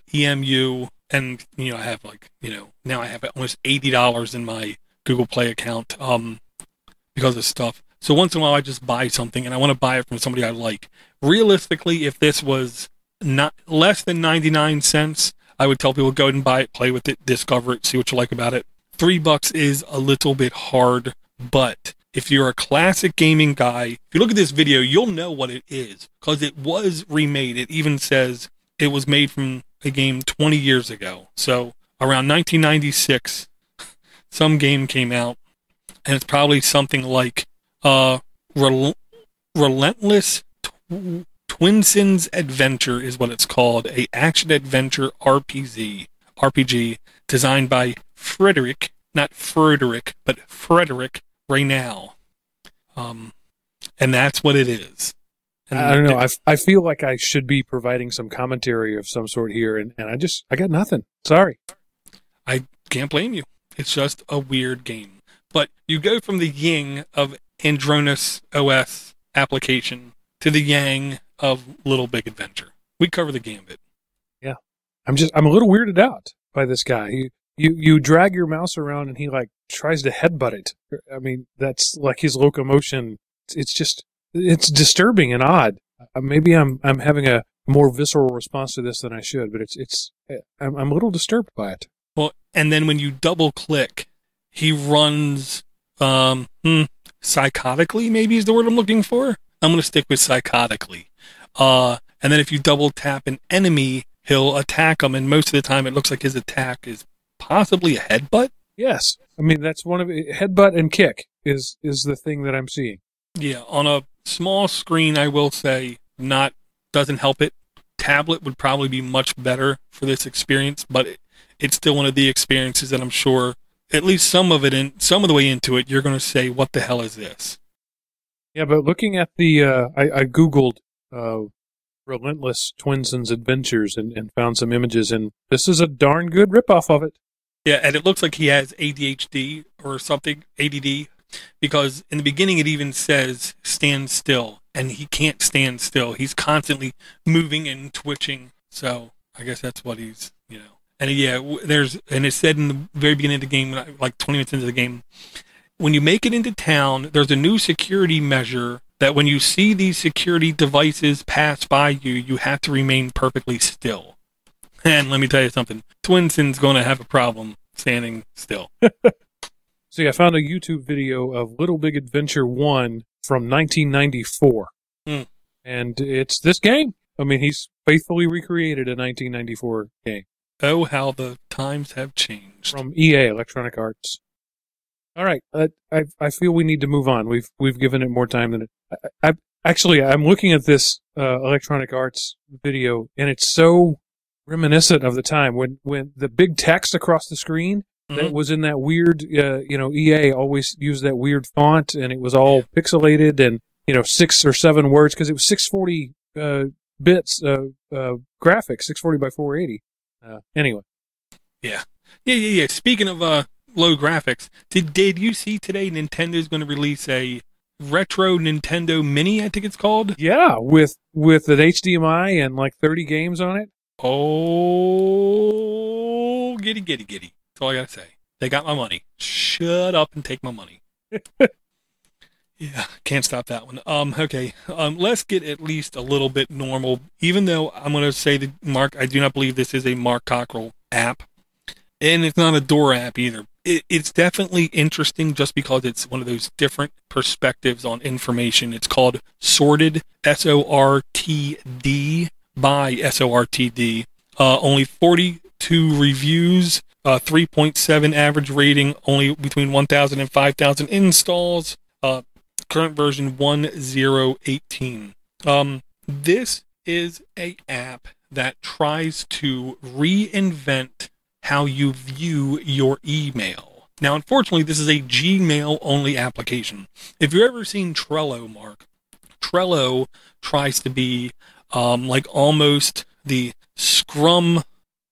.emu, and, you know, I have, like, you know, now I have almost eighty dollars in my Google Play account um, because of stuff. So once in a while I just buy something, and I want to buy it from somebody I like. Realistically, if this was not less than ninety-nine cents, I would tell people go ahead and buy it, play with it, discover it, see what you like about it. Three bucks is a little bit hard, but if you're a classic gaming guy, if you look at this video, you'll know what it is, because it was remade. It even says it was made from a game twenty years ago. So around nineteen ninety-six, some game came out, and it's probably something like uh, Rel- Relentless Tw- Twinsons Adventure is what it's called, a action-adventure R P G, R P G designed by Frederick, not Frederick, but Frederick Reynal. Um, and that's what it is. And I don't know. I, I feel like I should be providing some commentary of some sort here, and, and I just, I got nothing. Sorry. I can't blame you. It's just a weird game. But you go from the yin of Andronis O S application to the yang of Little Big Adventure. We cover the gambit. Yeah. I'm just, I'm a little weirded out by this guy. He, you, you drag your mouse around and he, like, tries to headbutt it. I mean, that's like his locomotion. It's just, it's disturbing and odd. Uh, maybe I'm, I'm having a more visceral response to this than I should, but it's, it's, I'm, I'm a little disturbed by it. Well, and then when you double click, he runs, um, hmm, psychotically, maybe is the word I'm looking for. I'm going to stick with psychotically. Uh, and then if you double tap an enemy, he'll attack him. And most of the time it looks like his attack is possibly a headbutt. Yes. I mean, that's one of it. Headbutt and kick is, is the thing that I'm seeing. Yeah. On a small screen, I will say not, doesn't help it. Tablet would probably be much better for this experience, but it, it's still one of the experiences that I'm sure at least some of it in some of the way into it, you're going to say, what the hell is this? Yeah, but looking at the, uh, I, I Googled uh, Relentless Twinsons Adventures and, and found some images, and this is a darn good ripoff of it. Yeah, and it looks like he has A D H D or something, A D D, because in the beginning it even says stand still, and he can't stand still. He's constantly moving and twitching, so I guess that's what he's, you know. And yeah, there's, and it said in the very beginning of the game, like twenty minutes into the game, when you make it into town, there's a new security measure that when you see these security devices pass by you, you have to remain perfectly still. And let me tell you something, Twinson's going to have a problem standing still. So yeah, I found a YouTube video of Little Big Adventure one from nineteen ninety-four. Mm. And it's this game. I mean, he's faithfully recreated a nineteen ninety-four game. Oh, how the times have changed. From E A, Electronic Arts. All right, uh, I I feel we need to move on. We've we've given it more time than it. I, I actually I'm looking at this uh, Electronic Arts video, and it's so reminiscent of the time when when the big text across the screen mm-hmm. that was in that weird, uh, you know, E A always used that weird font, and it was all yeah. pixelated and you know six or seven words because it was six forty uh, bits uh, uh, graphics, six forty by four eighty. Uh, anyway. Yeah. Yeah, yeah, yeah. Speaking of uh, low graphics. Did did you see today Nintendo's going to release a retro Nintendo Mini? I think it's called. Yeah, with with an H D M I and like thirty games on it. Oh, giddy giddy giddy. That's all I gotta say. They got my money. Shut up and take my money. Yeah, can't stop that one. Um, okay, um, let's get at least a little bit normal. Even though I'm going to say that Mark, I do not believe this is a Mark Cockrell app, and it's not a door app either. It, it's definitely interesting just because it's one of those different perspectives on information. It's called Sorted, S O R T D, by S O R T D. Uh, only forty-two reviews, uh, three point seven average rating, only between one thousand and five thousand installs. Uh, current version one zero eighteen. Um, this is a app that tries to reinvent how you view your email. Now, unfortunately, this is a Gmail-only application. If you've ever seen Trello, Mark, Trello tries to be um, like almost the Scrum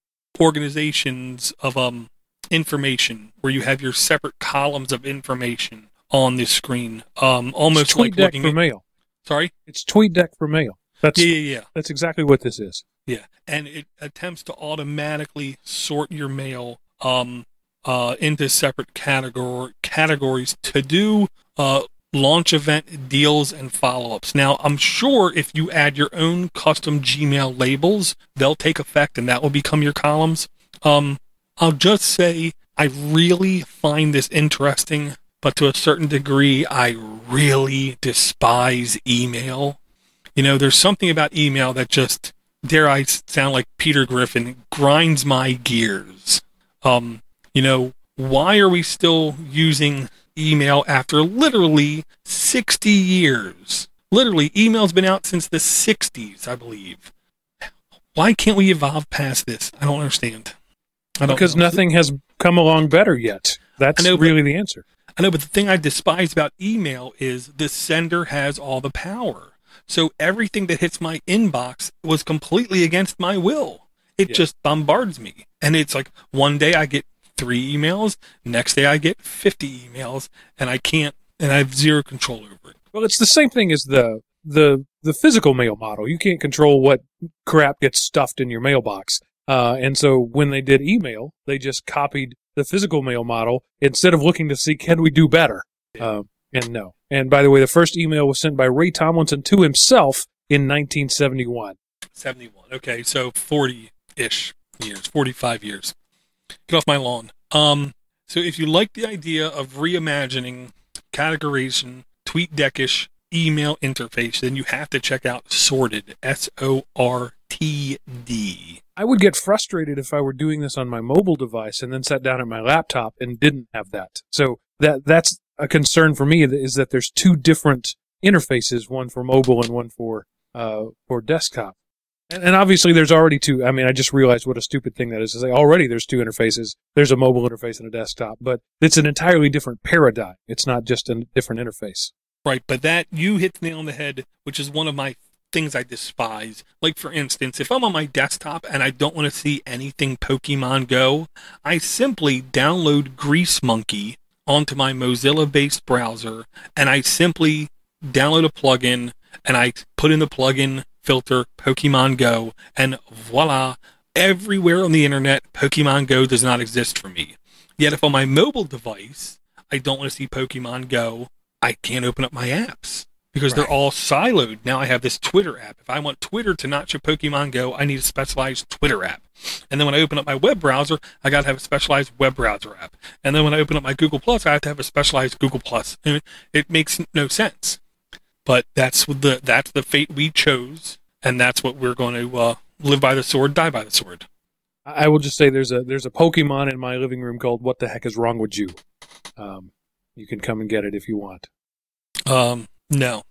organizations of um information, where you have your separate columns of information on the screen, um, almost it's like TweetDeck looking for at, mail. Sorry, it's TweetDeck for mail. That's yeah, yeah, yeah. That's exactly what this is. Yeah, and it attempts to automatically sort your mail um uh into separate category categories to do uh launch event deals and follow-ups. Now, I'm sure if you add your own custom Gmail labels, they'll take effect and that will become your columns. Um, I'll just say I really find this interesting. But to a certain degree, I really despise email. You know, there's something about email that just, dare I sound like Peter Griffin, grinds my gears. Um, you know, why are we still using email after literally sixty years? Literally, email's been out since the sixties, I believe. Why can't we evolve past this? I don't understand. I don't because know. nothing has come along better yet. That's know, really the answer. I know, but the thing I despise about email is the sender has all the power. So everything that hits my inbox was completely against my will. It Yeah. just bombards me. And it's like one day I get three emails, next day I get fifty emails, and I can't, and I have zero control over it. Well, it's the same thing as the the the physical mail model. You can't control what crap gets stuffed in your mailbox. Uh, and so when they did email, they just copied the physical mail model instead of looking to see, can we do better? Yeah. Uh, and no. And by the way, the first email was sent by Ray Tomlinson to himself in nineteen seventy-one. seventy-one. Okay, so forty-ish years, forty-five years. Get off my lawn. Um, so if you like the idea of reimagining categorization, TweetDeckish email interface, then you have to check out Sorted, S O R T D. I would get frustrated if I were doing this on my mobile device and then sat down at my laptop and didn't have that. So that that's a concern for me, is that there's two different interfaces, one for mobile and one for uh, for desktop. And, and obviously there's already two. I mean, I just realized what a stupid thing that is. Is like already there's two interfaces. There's a mobile interface and a desktop, but it's an entirely different paradigm. It's not just a different interface. Right, but that, you hit the nail on the head, which is one of my things I despise. Like, for instance, if I'm on my desktop and I don't want to see anything Pokemon Go, I simply download Grease Monkey onto my Mozilla-based browser, and I simply download a plugin, and I put in the plugin filter Pokemon Go, and voila, everywhere on the internet, Pokemon Go does not exist for me. Yet if on my mobile device, I don't want to see Pokemon Go, I can't open up my apps because Right. they're all siloed. Now I have this Twitter app. If I want Twitter to not show Pokemon Go, I need a specialized Twitter app. And then when I open up my web browser, I got to have a specialized web browser app. And then when I open up my Google Plus, I have to have a specialized Google Plus. And it, it makes no sense. But that's the that's the fate we chose, and that's what we're going to uh, live by the sword, die by the sword. I will just say there's a there's a Pokemon in my living room called What the Heck is Wrong with You? Um, you can come and get it if you want. Um, no.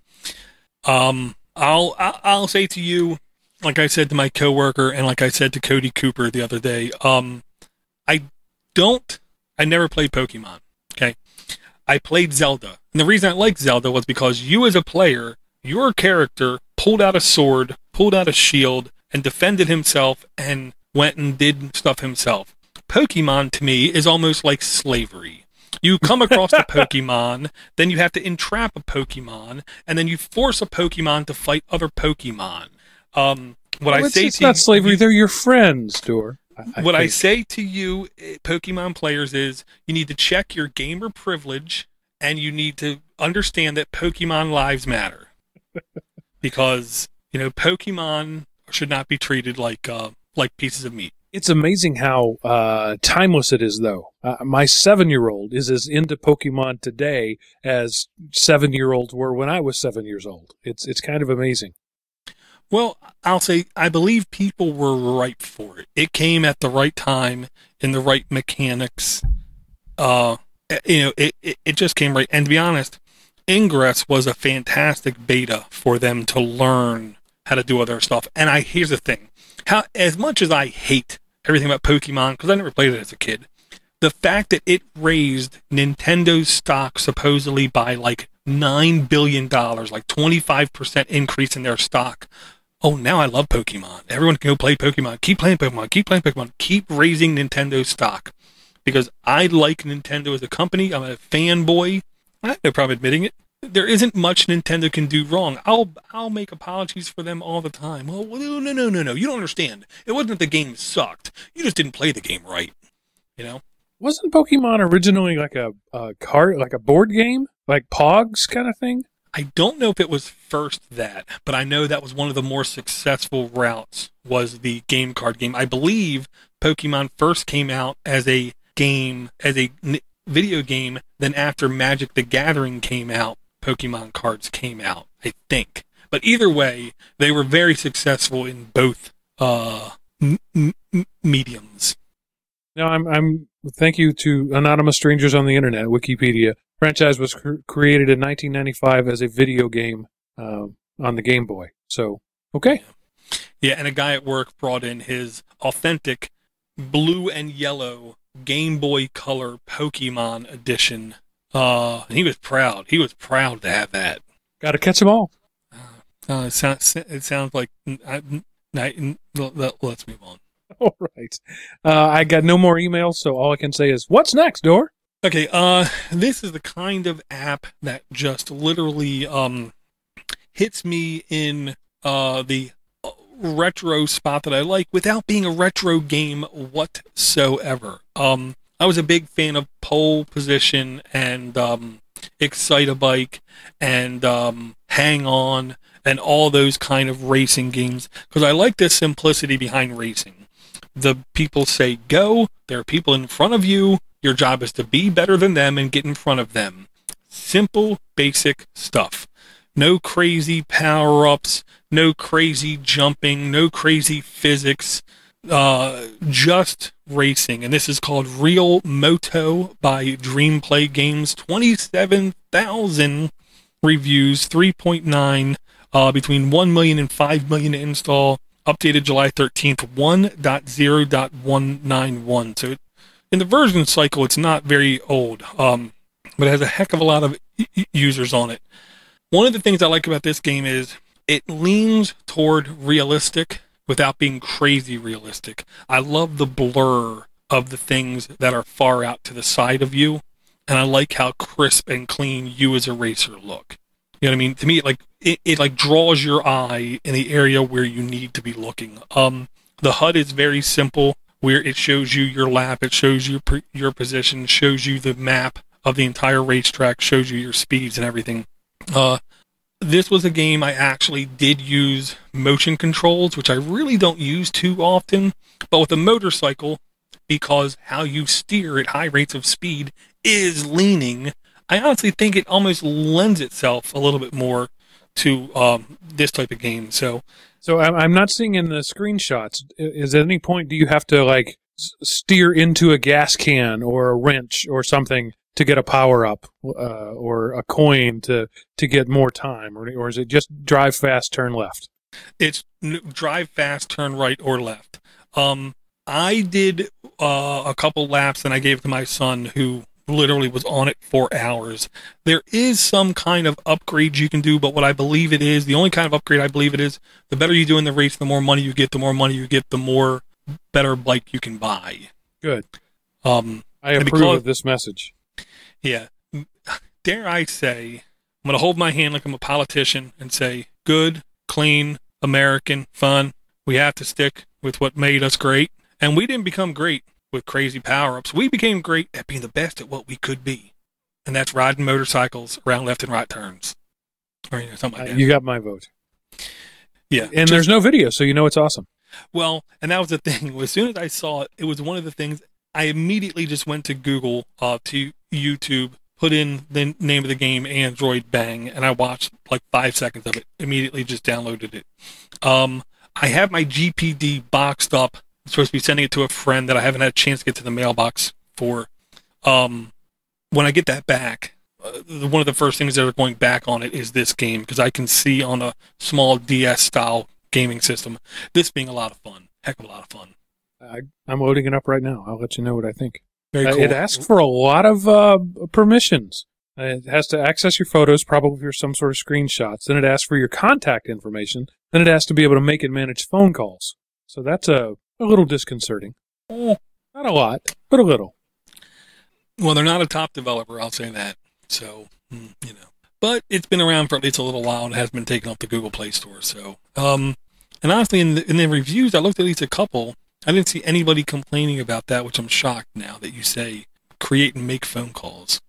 Um, I'll, I'll I'll say to you, like I said to my coworker, and like I said to Cody Cooper the other day, um, I don't, I never played Pokemon. Okay, I played Zelda, and the reason I liked Zelda was because you, as a player, your character pulled out a sword, pulled out a shield, and defended himself, and went and did stuff himself. Pokemon to me is almost like slavery. You come across a Pokemon, then you have to entrap a Pokemon, and then you force a Pokemon to fight other Pokemon. Um, what well, I it's, say it's to not you, slavery; they're your friends, Dor. I, I what think. I say to you, Pokemon players, is you need to check your gamer privilege, and you need to understand that Pokemon lives matter, because you know Pokemon should not be treated like uh, like pieces of meat. It's amazing how uh, timeless it is, though. Uh, my seven-year-old is as into Pokemon today as seven-year-olds were when I was seven years old. It's it's kind of amazing. Well, I'll say I believe people were ripe for it. It came at the right time in the right mechanics. Uh, you know, it, it, it just came right. And to be honest, Ingress was a fantastic beta for them to learn how to do other stuff. And I here's the thing. How, as much as I hate everything about Pokemon, because I never played it as a kid, the fact that it raised Nintendo's stock supposedly by like nine billion dollars, like twenty-five percent increase in their stock. Oh, now I love Pokemon. Everyone can go play Pokemon. Keep playing Pokemon. Keep playing Pokemon. Keep raising Nintendo's stock. Because I like Nintendo as a company. I'm a fanboy. I have no problem admitting it. There isn't much Nintendo can do wrong. I'll I'll make apologies for them all the time. Well, no, no, no, no, no. You don't understand. It wasn't that the game sucked. You just didn't play the game right. You know? Wasn't Pokemon originally like a, a card, like a board game, like Pogs kind of thing? I don't know if it was first that, but I know that was one of the more successful routes. Was the game card game? I believe Pokemon first came out as a game, as a n- video game. Then after Magic the Gathering came out, Pokemon cards came out, I think. But either way, they were very successful in both uh, m- m- mediums. No, I'm. I'm. Thank you to anonymous strangers on the internet, Wikipedia. Franchise was cr- created in nineteen ninety-five as a video game um, on the Game Boy. So, okay. Yeah, and a guy at work brought in his authentic blue and yellow Game Boy Color Pokemon edition. Uh, and he was proud. He was proud to have that. Got to catch them all. Uh, it, sounds, it sounds like... I, I, let's move on. All right. Uh, I got no more emails, so all I can say is, what's next, Dor? Okay, uh, this is the kind of app that just literally um, hits me in uh, the retro spot that I like without being a retro game whatsoever. Um, I was a big fan of Pole Position and um, Excite-a-Bike and um, Hang On and all those kind of racing games because I like the simplicity behind racing. The people say go, there are people in front of you, your job is to be better than them and get in front of them. Simple, basic stuff. No crazy power-ups, no crazy jumping, no crazy physics, uh, just racing. And this is called Real Moto by Dreamplay Games. twenty-seven thousand reviews, three point nine, uh, between one million and five million to install. Updated July thirteenth, one point zero point one nine one. So it, in the version cycle, it's not very old, um, but it has a heck of a lot of y- users on it. One of the things I like about this game is it leans toward realistic without being crazy realistic. I love the blur of the things that are far out to the side of you, and I like how crisp and clean you as a racer look. You know what I mean? To me, it like it, it like draws your eye in the area where you need to be looking. Um, the H U D is very simple, where it shows you your lap, it shows you your position, shows you the map of the entire racetrack, shows you your speeds and everything. Uh, this was a game I actually did use motion controls, which I really don't use too often. But with a motorcycle, because how you steer at high rates of speed is leaning, I honestly think it almost lends itself a little bit more to um, this type of game. So, so I'm not seeing in the screenshots. Is at any point do you have to like steer into a gas can or a wrench or something to get a power up, uh, or a coin to to get more time, or or is it just drive fast, turn left? It's drive fast, turn right or left. Um, I did uh, a couple laps, and I gave it to my son, who literally was on it for hours. There is some kind of upgrade you can do, but what I believe it is, the only kind of upgrade I believe it is, the better you do in the race, the more money you get, the more money you get, the more better bike you can buy. Good. Um, I approve because, of this message. Yeah. Dare I say, I'm going to hold my hand like I'm a politician and say, good, clean, American, fun. We have to stick with what made us great. And we didn't become great with crazy power-ups. We became great at being the best at what we could be. And that's riding motorcycles around left and right turns. Or you know, something like Uh, that. you got my vote. Yeah. And just, there's no video, so you know it's awesome. Well, and that was the thing. As soon as I saw it, it was one of the things, I immediately just went to Google, uh, to YouTube, put in the name of the game, Android Bang, and I watched like five seconds of it. Immediately just downloaded it. Um, I have my G P D boxed up. I'm supposed to be sending it to a friend that I haven't had a chance to get to the mailbox for. Um, when I get that back, uh, one of the first things that are going back on it is this game, because I can see on a small D S-style gaming system, this being a lot of fun. Heck of a lot of fun. I, I'm loading it up right now. I'll let you know what I think. Very Uh, cool. it asks for a lot of uh, permissions. Uh, it has to access your photos, probably for some sort of screenshots. Then it asks for your contact information. Then it asks to be able to make and manage phone calls. So that's a, a little disconcerting. Oh. Not a lot, but a little. Well, they're not a top developer, I'll say that. So, mm, you know. But it's been around for at least a little while and has been taken off the Google Play Store. So, um, and honestly, in the, in the reviews, I looked at at least a couple. I didn't see anybody complaining about that, which I'm shocked now that you say create and make phone calls.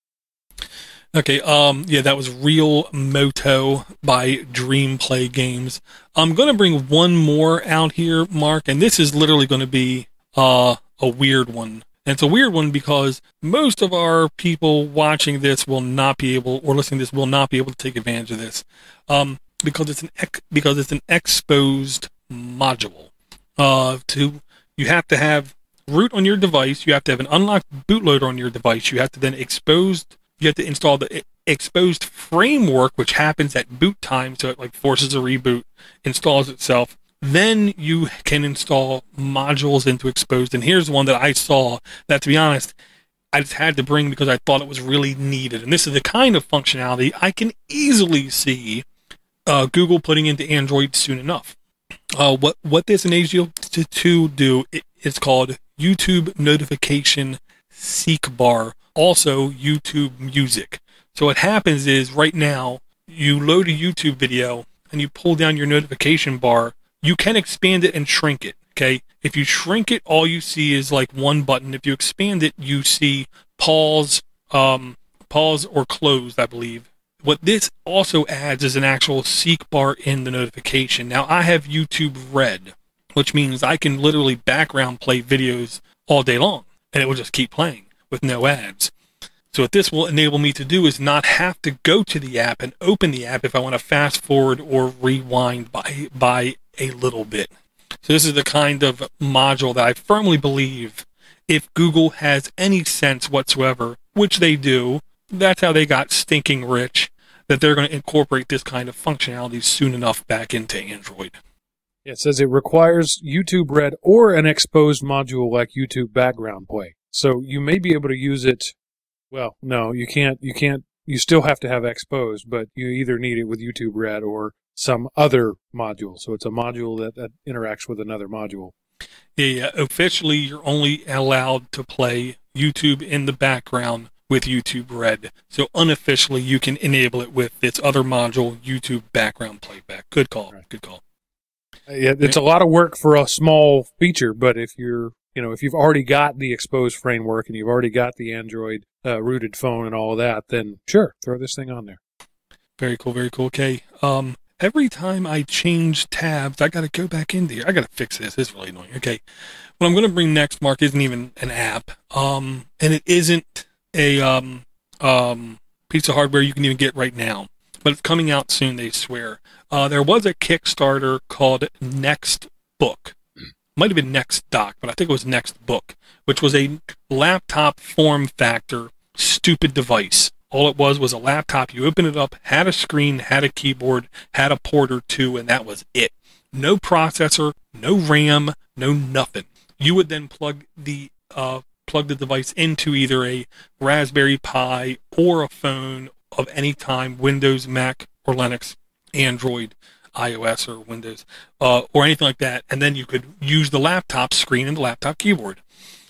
Okay, um, yeah, that was Real Moto by Dream Play Games. I'm going to bring one more out here, Mark, and this is literally going to be uh, a weird one. And it's a weird one because most of our people watching this will not be able, or listening to this, will not be able to take advantage of this, um, because it's an ex- because it's an exposed module. Uh, to you have to have root on your device. You have to have an unlocked bootloader on your device. You have to then expose. You have to install the exposed framework, which happens at boot time, so it like forces a reboot, installs itself. Then you can install modules into exposed. And here's one that I saw that, to be honest, I just had to bring because I thought it was really needed. And this is the kind of functionality I can easily see uh, Google putting into Android soon enough. Uh, what what this enables you to, to do it, it's called YouTube Notification Seek Bar, also YouTube Music. So what happens is right now you load a YouTube video and you pull down your notification bar. You can expand it and shrink it. Okay, if you shrink it, all you see is like one button. If you expand it, you see pause, um, pause or close, I believe. What this also adds is an actual seek bar in the notification. Now, I have YouTube Red, which means I can literally background play videos all day long, and it will just keep playing with no ads. So what this will enable me to do is not have to go to the app and open the app if I want to fast forward or rewind by by a little bit. So this is the kind of module that I firmly believe, if Google has any sense whatsoever, which they do, that's how they got stinking rich, that they're going to incorporate this kind of functionality soon enough back into Android. It says it requires YouTube Red or an exposed module like YouTube Background Play. So you may be able to use it. Well, no, you can't. You can't. You still have to have exposed, but you either need it with YouTube Red or some other module. So it's a module that, that interacts with another module. Yeah, yeah. Officially, you're only allowed to play YouTube in the background with YouTube Red. So unofficially, you can enable it with this other module, YouTube Background Playback. Good call. Right. Good call. Yeah, it's a lot of work for a small feature, but if you're, you know, if you've already got the exposed framework and you've already got the Android uh, rooted phone and all of that, then sure, throw this thing on there. Very cool. Very cool. Okay. Um, every time I change tabs, I got to go back into here. I got to fix this. It's really annoying. Okay. What I'm going to bring next, Mark, isn't even an app. Um, and it isn't a um, um, piece of hardware you can even get right now, but it's coming out soon, they swear. Uh, there was a Kickstarter called Next Book. Might have been Next Dock, but I think it was Next Book, which was a laptop form factor stupid device. All it was was a laptop. You open it up, had a screen, had a keyboard, had a port or two, and that was it. No processor, no RAM, no nothing. You would then plug the uh, plug the device into either a Raspberry Pi or a phone of any time, Windows, Mac, or Linux, Android, iOS, or Windows, uh, or anything like that, and then you could use the laptop screen and the laptop keyboard.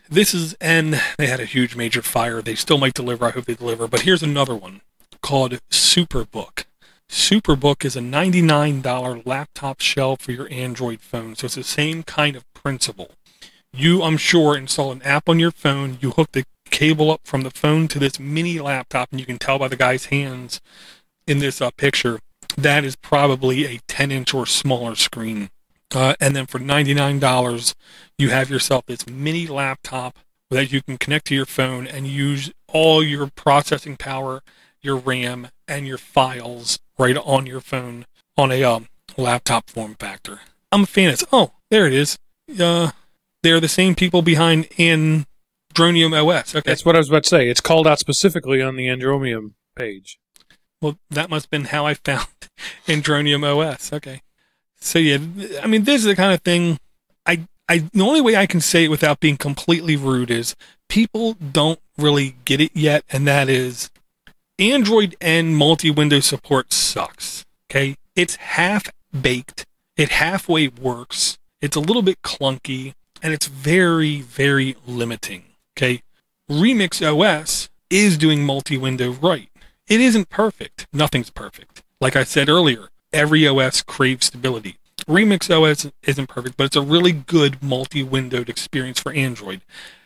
This is, and they had a huge major fire. They still might deliver. I hope they deliver. But here's another one called Superbook. Superbook is a ninety-nine dollars laptop shell for your Android phone. So it's the same kind of principle. You, I'm sure, install an app on your phone. You hook the cable up from the phone to this mini laptop, and you can tell by the guy's hands in this uh, picture that is probably a ten inch or smaller screen. Uh, and then for ninety-nine dollars, you have yourself this mini laptop that you can connect to your phone and use all your processing power, your RAM, and your files right on your phone on a um, laptop form factor. I'm a fan of this. Oh, there it is. Uh, they're the same people behind Andromium O S. Okay. That's what I was about to say. It's called out specifically on the Andromium page. Well, that must have been how I found Andromium O S. Okay. So, yeah, I mean, this is the kind of thing, I, I, the only way I can say it without being completely rude is people don't really get it yet, and that is Android and multi-window support sucks, okay? It's half-baked, it halfway works, it's a little bit clunky, and it's very, very limiting, okay? Remix O S is doing multi-window right. It isn't perfect. Nothing's perfect. Like I said earlier, every O S craves stability. Remix O S isn't perfect, but it's a really good multi-windowed experience for Android.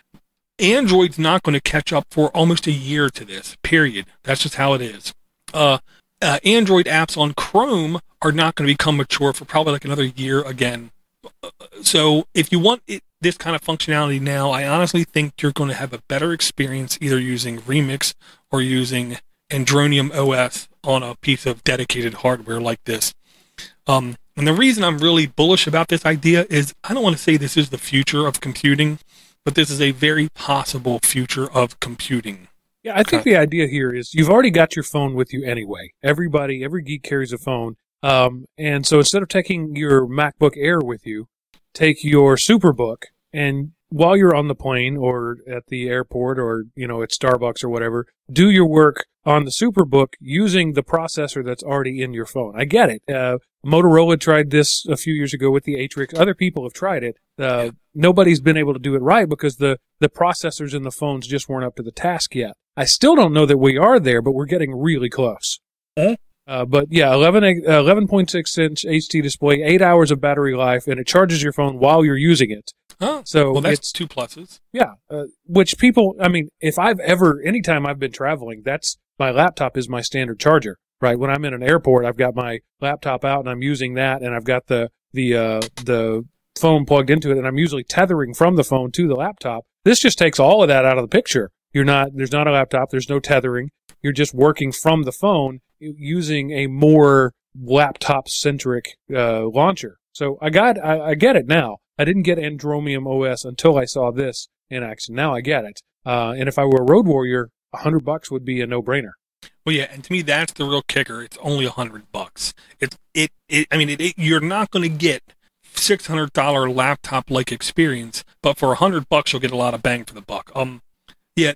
Android's not going to catch up for almost a year to this, period. That's just how it is. Uh, uh, Android apps on Chrome are not going to become mature for probably like another year again. Uh, so if you want it, this kind of functionality now, I honestly think you're going to have a better experience either using Remix or using Andromium O S on a piece of dedicated hardware like this. Um, and the reason I'm really bullish about this idea is I don't want to say this is the future of computing, but this is a very possible future of computing. Yeah, I think the idea here is you've already got your phone with you anyway. Everybody, every geek carries a phone. Um, and so instead of taking your MacBook Air with you, take your Superbook, and while you're on the plane or at the airport or, you know, at Starbucks or whatever, do your work on the Superbook using the processor that's already in your phone. I get it. Uh, Motorola tried this a few years ago with the Atrix. Other people have tried it. Uh, yeah. Nobody's been able to do it right because the, the processors in the phones just weren't up to the task yet. I still don't know that we are there, but we're getting really close. Eh? Uh, but yeah, eleven point six inch H D display, eight hours of battery life, and it charges your phone while you're using it. Oh, so well, that's it's two pluses. Yeah, uh, which people, I mean, if I've ever, anytime I've been traveling, that's, my laptop is my standard charger, right? When I'm in an airport, I've got my laptop out and I'm using that, and I've got the, the, uh, the phone plugged into it, and I'm usually tethering from the phone to the laptop. This just takes all of that out of the picture. You're not, there's not a laptop, there's no tethering. You're just working from the phone using a more laptop-centric uh, launcher. So I got, I, I get it now. I didn't get Andromium O S until I saw this in action. Now I get it. Uh, and if I were a Road Warrior, a hundred bucks would be a no-brainer. Well, yeah, and to me that's the real kicker. It's only a hundred bucks. It's it, it. I mean, it, it, you're not going to get six hundred dollar laptop-like experience, but for a hundred bucks you'll get a lot of bang for the buck. Um, yeah.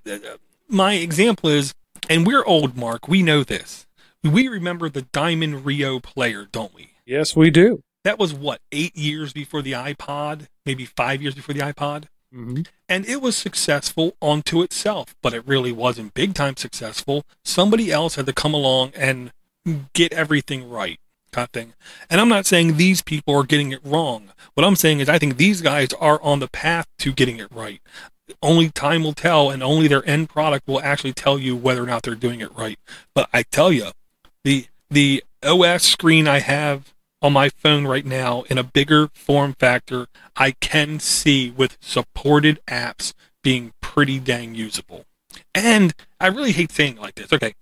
My example is, and we're old, Mark. We know this. We remember the Diamond Rio player, don't we? Yes, we do. That was, what, eight years before the iPod? Maybe five years before the iPod? Mm-hmm. And it was successful onto itself, but it really wasn't big-time successful. Somebody else had to come along and get everything right, kind of thing. And I'm not saying these people are getting it wrong. What I'm saying is I think these guys are on the path to getting it right. Only time will tell, and only their end product will actually tell you whether or not they're doing it right. But I tell you, the the O S screen I have on my phone right now in a bigger form factor, I can see with supported apps being pretty dang usable. And I really hate saying it like this. Okay,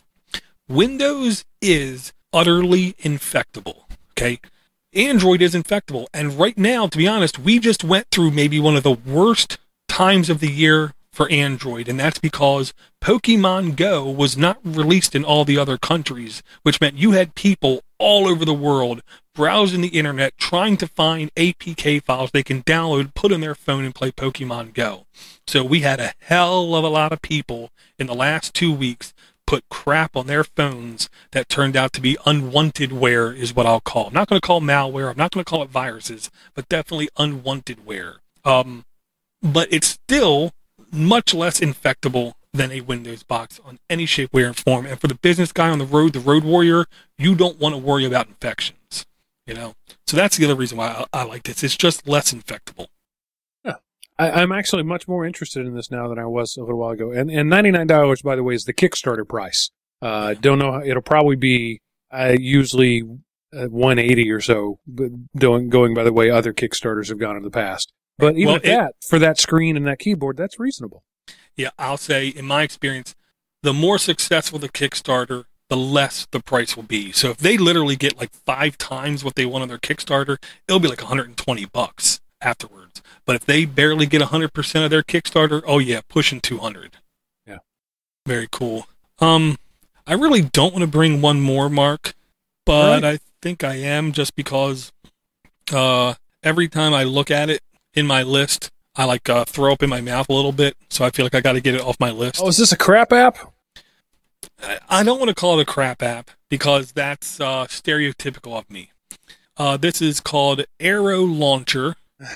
Windows is utterly infectable. Okay, Android is infectable. And right now, to be honest, we just went through maybe one of the worst times of the year for Android, and that's because Pokemon Go was not released in all the other countries, which meant you had people all over the world browsing the internet trying to find A P K files they can download, put on their phone, and play Pokemon Go. So we had a hell of a lot of people in the last two weeks put crap on their phones that turned out to be unwanted wear, is what I'll call. I'm not going to call malware, I'm not going to call it viruses, but definitely unwanted wear. Um, but it's still much less infectable than a Windows box on any shape, way, or form. And for the business guy on the road, the road warrior, you don't want to worry about infections, you know? So that's the other reason why I, I like this. It's just less infectable. Yeah. I, I'm actually much more interested in this now than I was a little while ago. And, and ninety-nine dollars, by the way, is the Kickstarter price. Uh, don't know. How, it'll probably be uh, usually uh, one hundred eighty or so, but going, going by the way other Kickstarters have gone in the past. But even well, at it, that, for that screen and that keyboard, that's reasonable. Yeah, I'll say, in my experience, the more successful the Kickstarter, the less the price will be. So if they literally get like five times what they want on their Kickstarter, it'll be like one hundred twenty bucks afterwards. But if they barely get one hundred percent of their Kickstarter, oh yeah, pushing two hundred. Yeah. Very cool. Um, I really don't want to bring one more, Mark, but right. I think I am, just because uh, every time I look at it in my list, I like uh, throw up in my mouth a little bit, so I feel like I got to get it off my list. Oh, is this a crap app? I, I don't want to call it a crap app, because that's uh, stereotypical of me. Uh, this is called Aero Launcher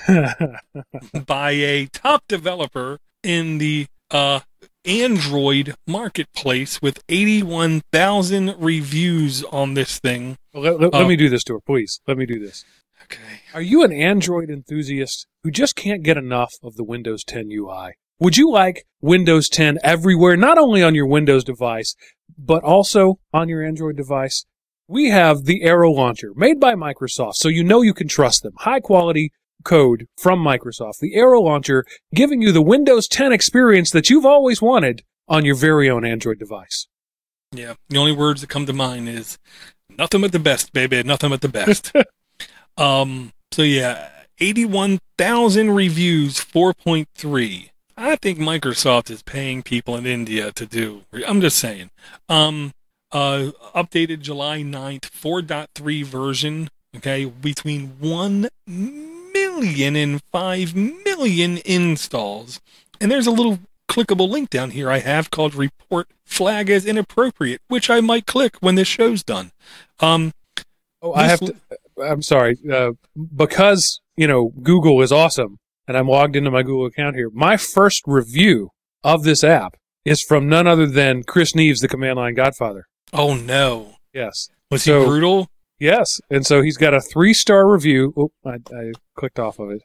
by a top developer in the uh, Android marketplace with eighty-one thousand reviews on this thing. Well, let, let, uh, let me do this to her, please. Let me do this. Okay. Are you an Android enthusiast who just can't get enough of the Windows ten U I? Would you like Windows ten everywhere, not only on your Windows device, but also on your Android device? We have the Aero Launcher, made by Microsoft, so you know you can trust them. High-quality code from Microsoft. The Aero Launcher, giving you the Windows ten experience that you've always wanted on your very own Android device. Yeah, the only words that come to mind is nothing but the best, baby, nothing but the best. um. So yeah, eighty-one thousand reviews, four point three. I think Microsoft is paying people in India to do. I'm just saying. Um. Uh. Updated July ninth, four point three version. Okay, between one million and five million installs. And there's a little clickable link down here I have called Report Flag as Inappropriate, which I might click when this show's done. Um, oh, I have to, I'm sorry, uh, because, you know, Google is awesome, and I'm logged into my Google account here. My first review of this app is from none other than Chris Neves, the Command Line Godfather. Oh, no. Yes. Was so, he brutal? Yes, and so he's got a three-star review. Oh, I, I clicked off of it.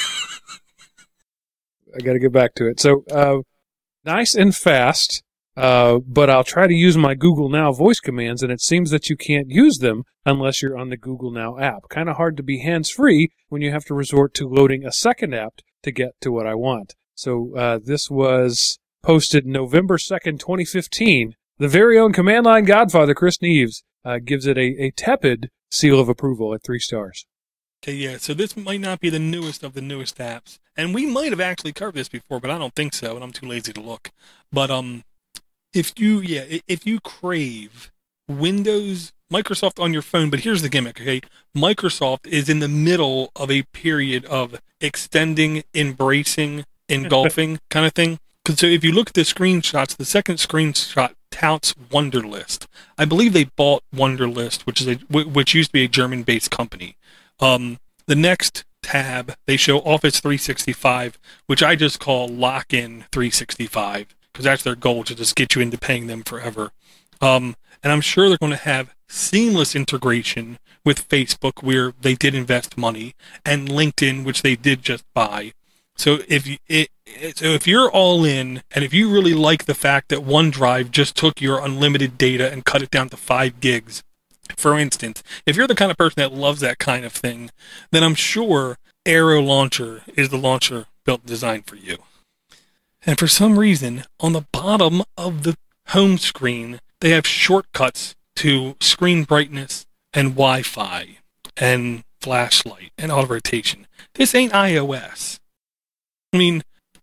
I got to get back to it. So, uh, nice and fast, uh, but I'll try to use my Google Now voice commands, and it seems that you can't use them unless you're on the Google Now app. Kind of hard to be hands-free when you have to resort to loading a second app to get to what I want. So, uh, this was posted November second, twenty fifteen. The very own Command Line Godfather, Chris Neves, Uh, gives it a, a tepid seal of approval at three stars. Okay, yeah, so this might not be the newest of the newest apps. And we might have actually covered this before, but I don't think so, and I'm too lazy to look. But um, if you, yeah, if you crave Windows, Microsoft on your phone, but here's the gimmick, okay? Microsoft is in the middle of a period of extending, embracing, engulfing kind of thing. So if you look at the screenshots, the second screenshot touts Wunderlist. I believe they bought Wunderlist, which is a which used to be a German-based company. Um, the next tab, they show Office three sixty-five, which I just call Lock-in three sixty-five, because that's their goal, to just get you into paying them forever. Um, and I'm sure they're going to have seamless integration with Facebook, where they did invest money, and LinkedIn, which they did just buy. So if you, it, it, so if you're all in, and if you really like the fact that OneDrive just took your unlimited data and cut it down to five gigs, for instance, if you're the kind of person that loves that kind of thing, then I'm sure Aero Launcher is the launcher built and designed for you. And for some reason, on the bottom of the home screen, they have shortcuts to screen brightness and Wi-Fi and flashlight and auto rotation. This ain't iOS. I mean,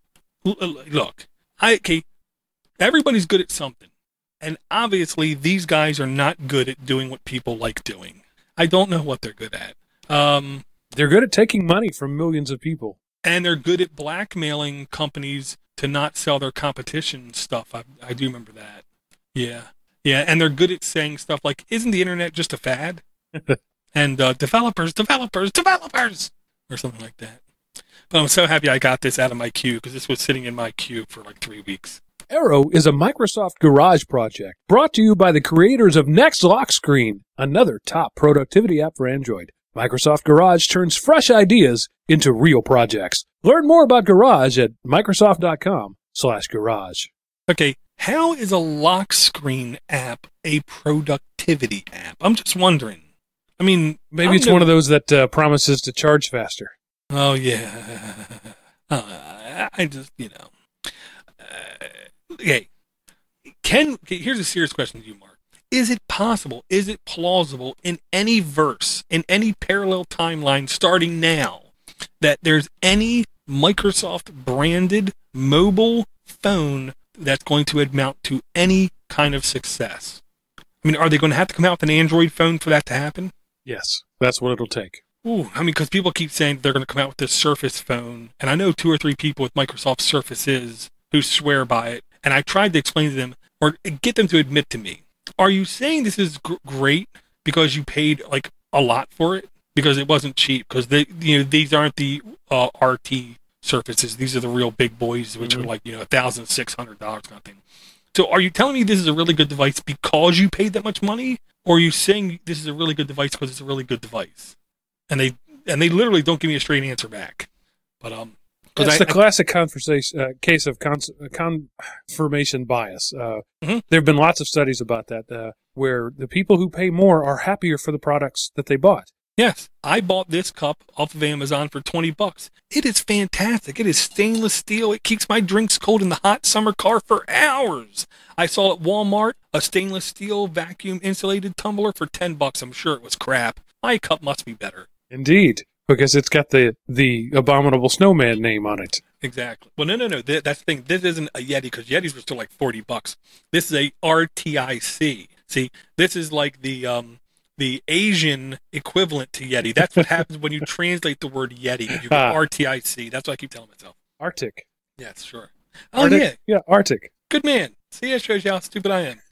look, I, okay, everybody's good at something. And obviously, these guys are not good at doing what people like doing. I don't know what they're good at. Um, they're good at taking money from millions of people. And they're good at blackmailing companies to not sell their competition stuff. I, I do remember that. Yeah. Yeah, and they're good at saying stuff like, isn't the internet just a fad? and uh, developers, developers, developers! Or something like that. But I'm so happy I got this out of my queue because this was sitting in my queue for like three weeks. Aero is a Microsoft Garage project brought to you by the creators of Next Lock Screen, another top productivity app for Android. Microsoft Garage turns fresh ideas into real projects. Learn more about Garage at Microsoft.com slash garage. Okay, how is a lock screen app a productivity app? I'm just wondering. I mean, maybe I'm it's no- one of those that uh, promises to charge faster. Oh, yeah. Uh, I just, you know. Uh, okay. Can, okay, here's a serious question to you, Mark. Is it possible, is it plausible in any verse, in any parallel timeline starting now, that there's any Microsoft branded mobile phone that's going to amount to any kind of success? I mean, are they going to have to come out with an Android phone for that to happen? Yes, that's what it'll take. Ooh, I mean, because people keep saying they're going to come out with this Surface phone, and I know two or three people with Microsoft Surfaces who swear by it, and I tried to explain to them, or get them to admit to me, are you saying this is gr- great because you paid, like, a lot for it? Because it wasn't cheap, because they, you know, these aren't the uh, R T Surfaces, these are the real big boys, which mm-hmm. are like, you know, one thousand six hundred dollars kind of thing. So are you telling me this is a really good device because you paid that much money? Or are you saying this is a really good device because it's a really good device? And they and they literally don't give me a straight answer back. But um, that's I, the I, classic conversation uh, case of cons- uh, confirmation bias. Uh, mm-hmm. There have been lots of studies about that, uh, where the people who pay more are happier for the products that they bought. Yes, I bought this cup off of Amazon for twenty bucks. It is fantastic. It is stainless steel. It keeps my drinks cold in the hot summer car for hours. I saw at Walmart a stainless steel vacuum insulated tumbler for ten bucks. I'm sure it was crap. My cup must be better. Indeed, because it's got the, the abominable snowman name on it. Exactly. Well, no, no, no. Th- that's the thing. This isn't a Yeti because Yetis were still like forty bucks. This is a R T I C. See, this is like the um the Asian equivalent to Yeti. That's what happens when you translate the word Yeti. You get R T I C. That's what I keep telling myself. Arctic. Yes, sure. Oh, Arctic? yeah. Yeah, Arctic. Good man. See, that shows you how stupid I am.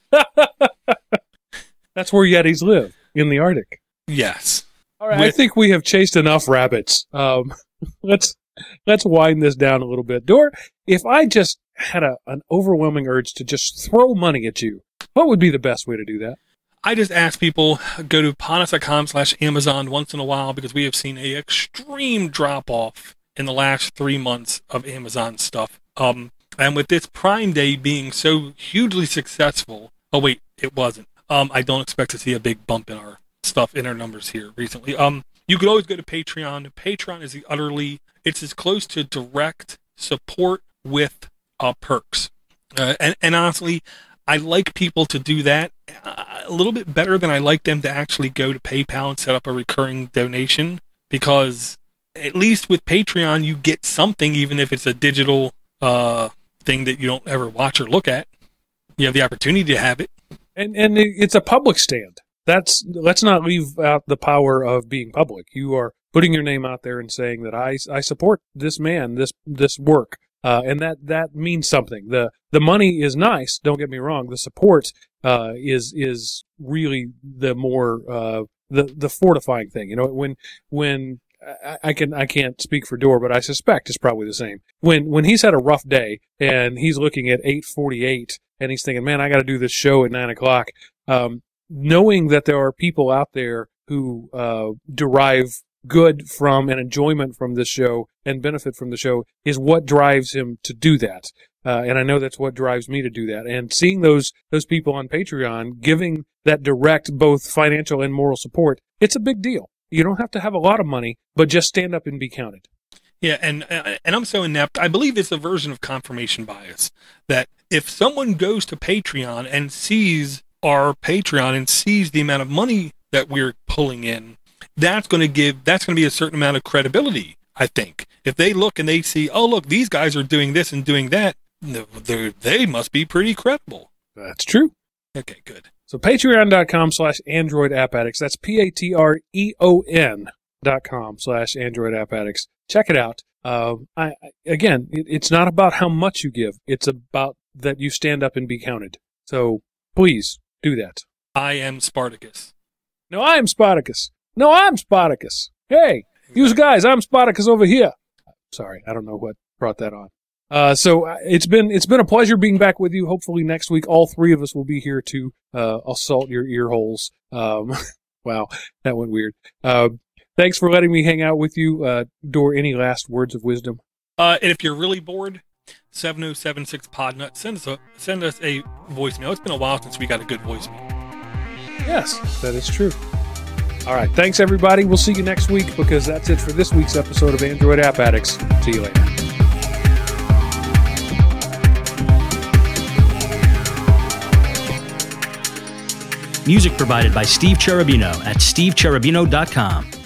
That's where Yetis live, in the Arctic. Yes. All right, With- I think we have chased enough rabbits. Um, let's let's wind this down a little bit. Dor, if I just had a, an overwhelming urge to just throw money at you, what would be the best way to do that? I just ask people, go to ponas.com slash Amazon once in a while because we have seen a extreme drop-off in the last three months of Amazon stuff. Um, and with this Prime Day being so hugely successful, oh wait, it wasn't. Um, I don't expect to see a big bump in our stuff, in our numbers here recently. Um, you could always go to Patreon. Patreon is the utterly, it's as close to direct support with uh, perks. Uh, and, and honestly, I like people to do that uh, a little bit better than I like them to actually go to PayPal and set up a recurring donation, because at least with Patreon, you get something, even if it's a digital uh, thing that you don't ever watch or look at. You have the opportunity to have it. And and it's a public stand. That's let's not leave out the power of being public. You are putting your name out there and saying that I, I support this man, this this work. Uh, and that, that means something. The the money is nice, don't get me wrong. The support uh, is is really the more uh, the the fortifying thing. You know, when when I, I can I can't speak for Dor, but I suspect it's probably the same. When when he's had a rough day and he's looking at eight forty-eight and he's thinking, man, I got to do this show at nine o'clock. Um, knowing that there are people out there who uh, derive good from and enjoyment from this show and benefit from the show is what drives him to do that. Uh, and I know that's what drives me to do that. And seeing those those people on Patreon giving that direct both financial and moral support, it's a big deal. You don't have to have a lot of money, but just stand up and be counted. Yeah, and and I'm so inept. I believe it's a version of confirmation bias that if someone goes to Patreon and sees our Patreon and sees the amount of money that we're pulling in, that's going to give, that's going to be a certain amount of credibility, I think. If they look and they see, oh, look, these guys are doing this and doing that, they must be pretty credible. That's true. Okay, good. So patreon.com slash Android App Addicts. That's P-A-T-R-E-O-N dot com slash Android App Addicts. Check it out. Uh, I, I, again, it, it's not about how much you give. It's about that you stand up and be counted. So please do that. I am Spartacus. No, I'm Spartacus. No, I'm Spartacus. Hey, you guys, I'm Spartacus over here. Sorry, I don't know what brought that on. Uh, so it's been it's been a pleasure being back with you. Hopefully next week all three of us will be here to uh, assault your ear holes. Um, wow, that went weird. Uh, thanks for letting me hang out with you. Uh, Dor, any last words of wisdom? Uh, and if you're really bored, seven oh seven six Podnut, send us a send us a voicemail. It's been a while since we got a good voicemail. Yes, that is true. All right, thanks everybody. We'll see you next week because that's it for this week's episode of Android App Addicts. See you later. Music provided by Steve Cherubino at steve cherubino dot com.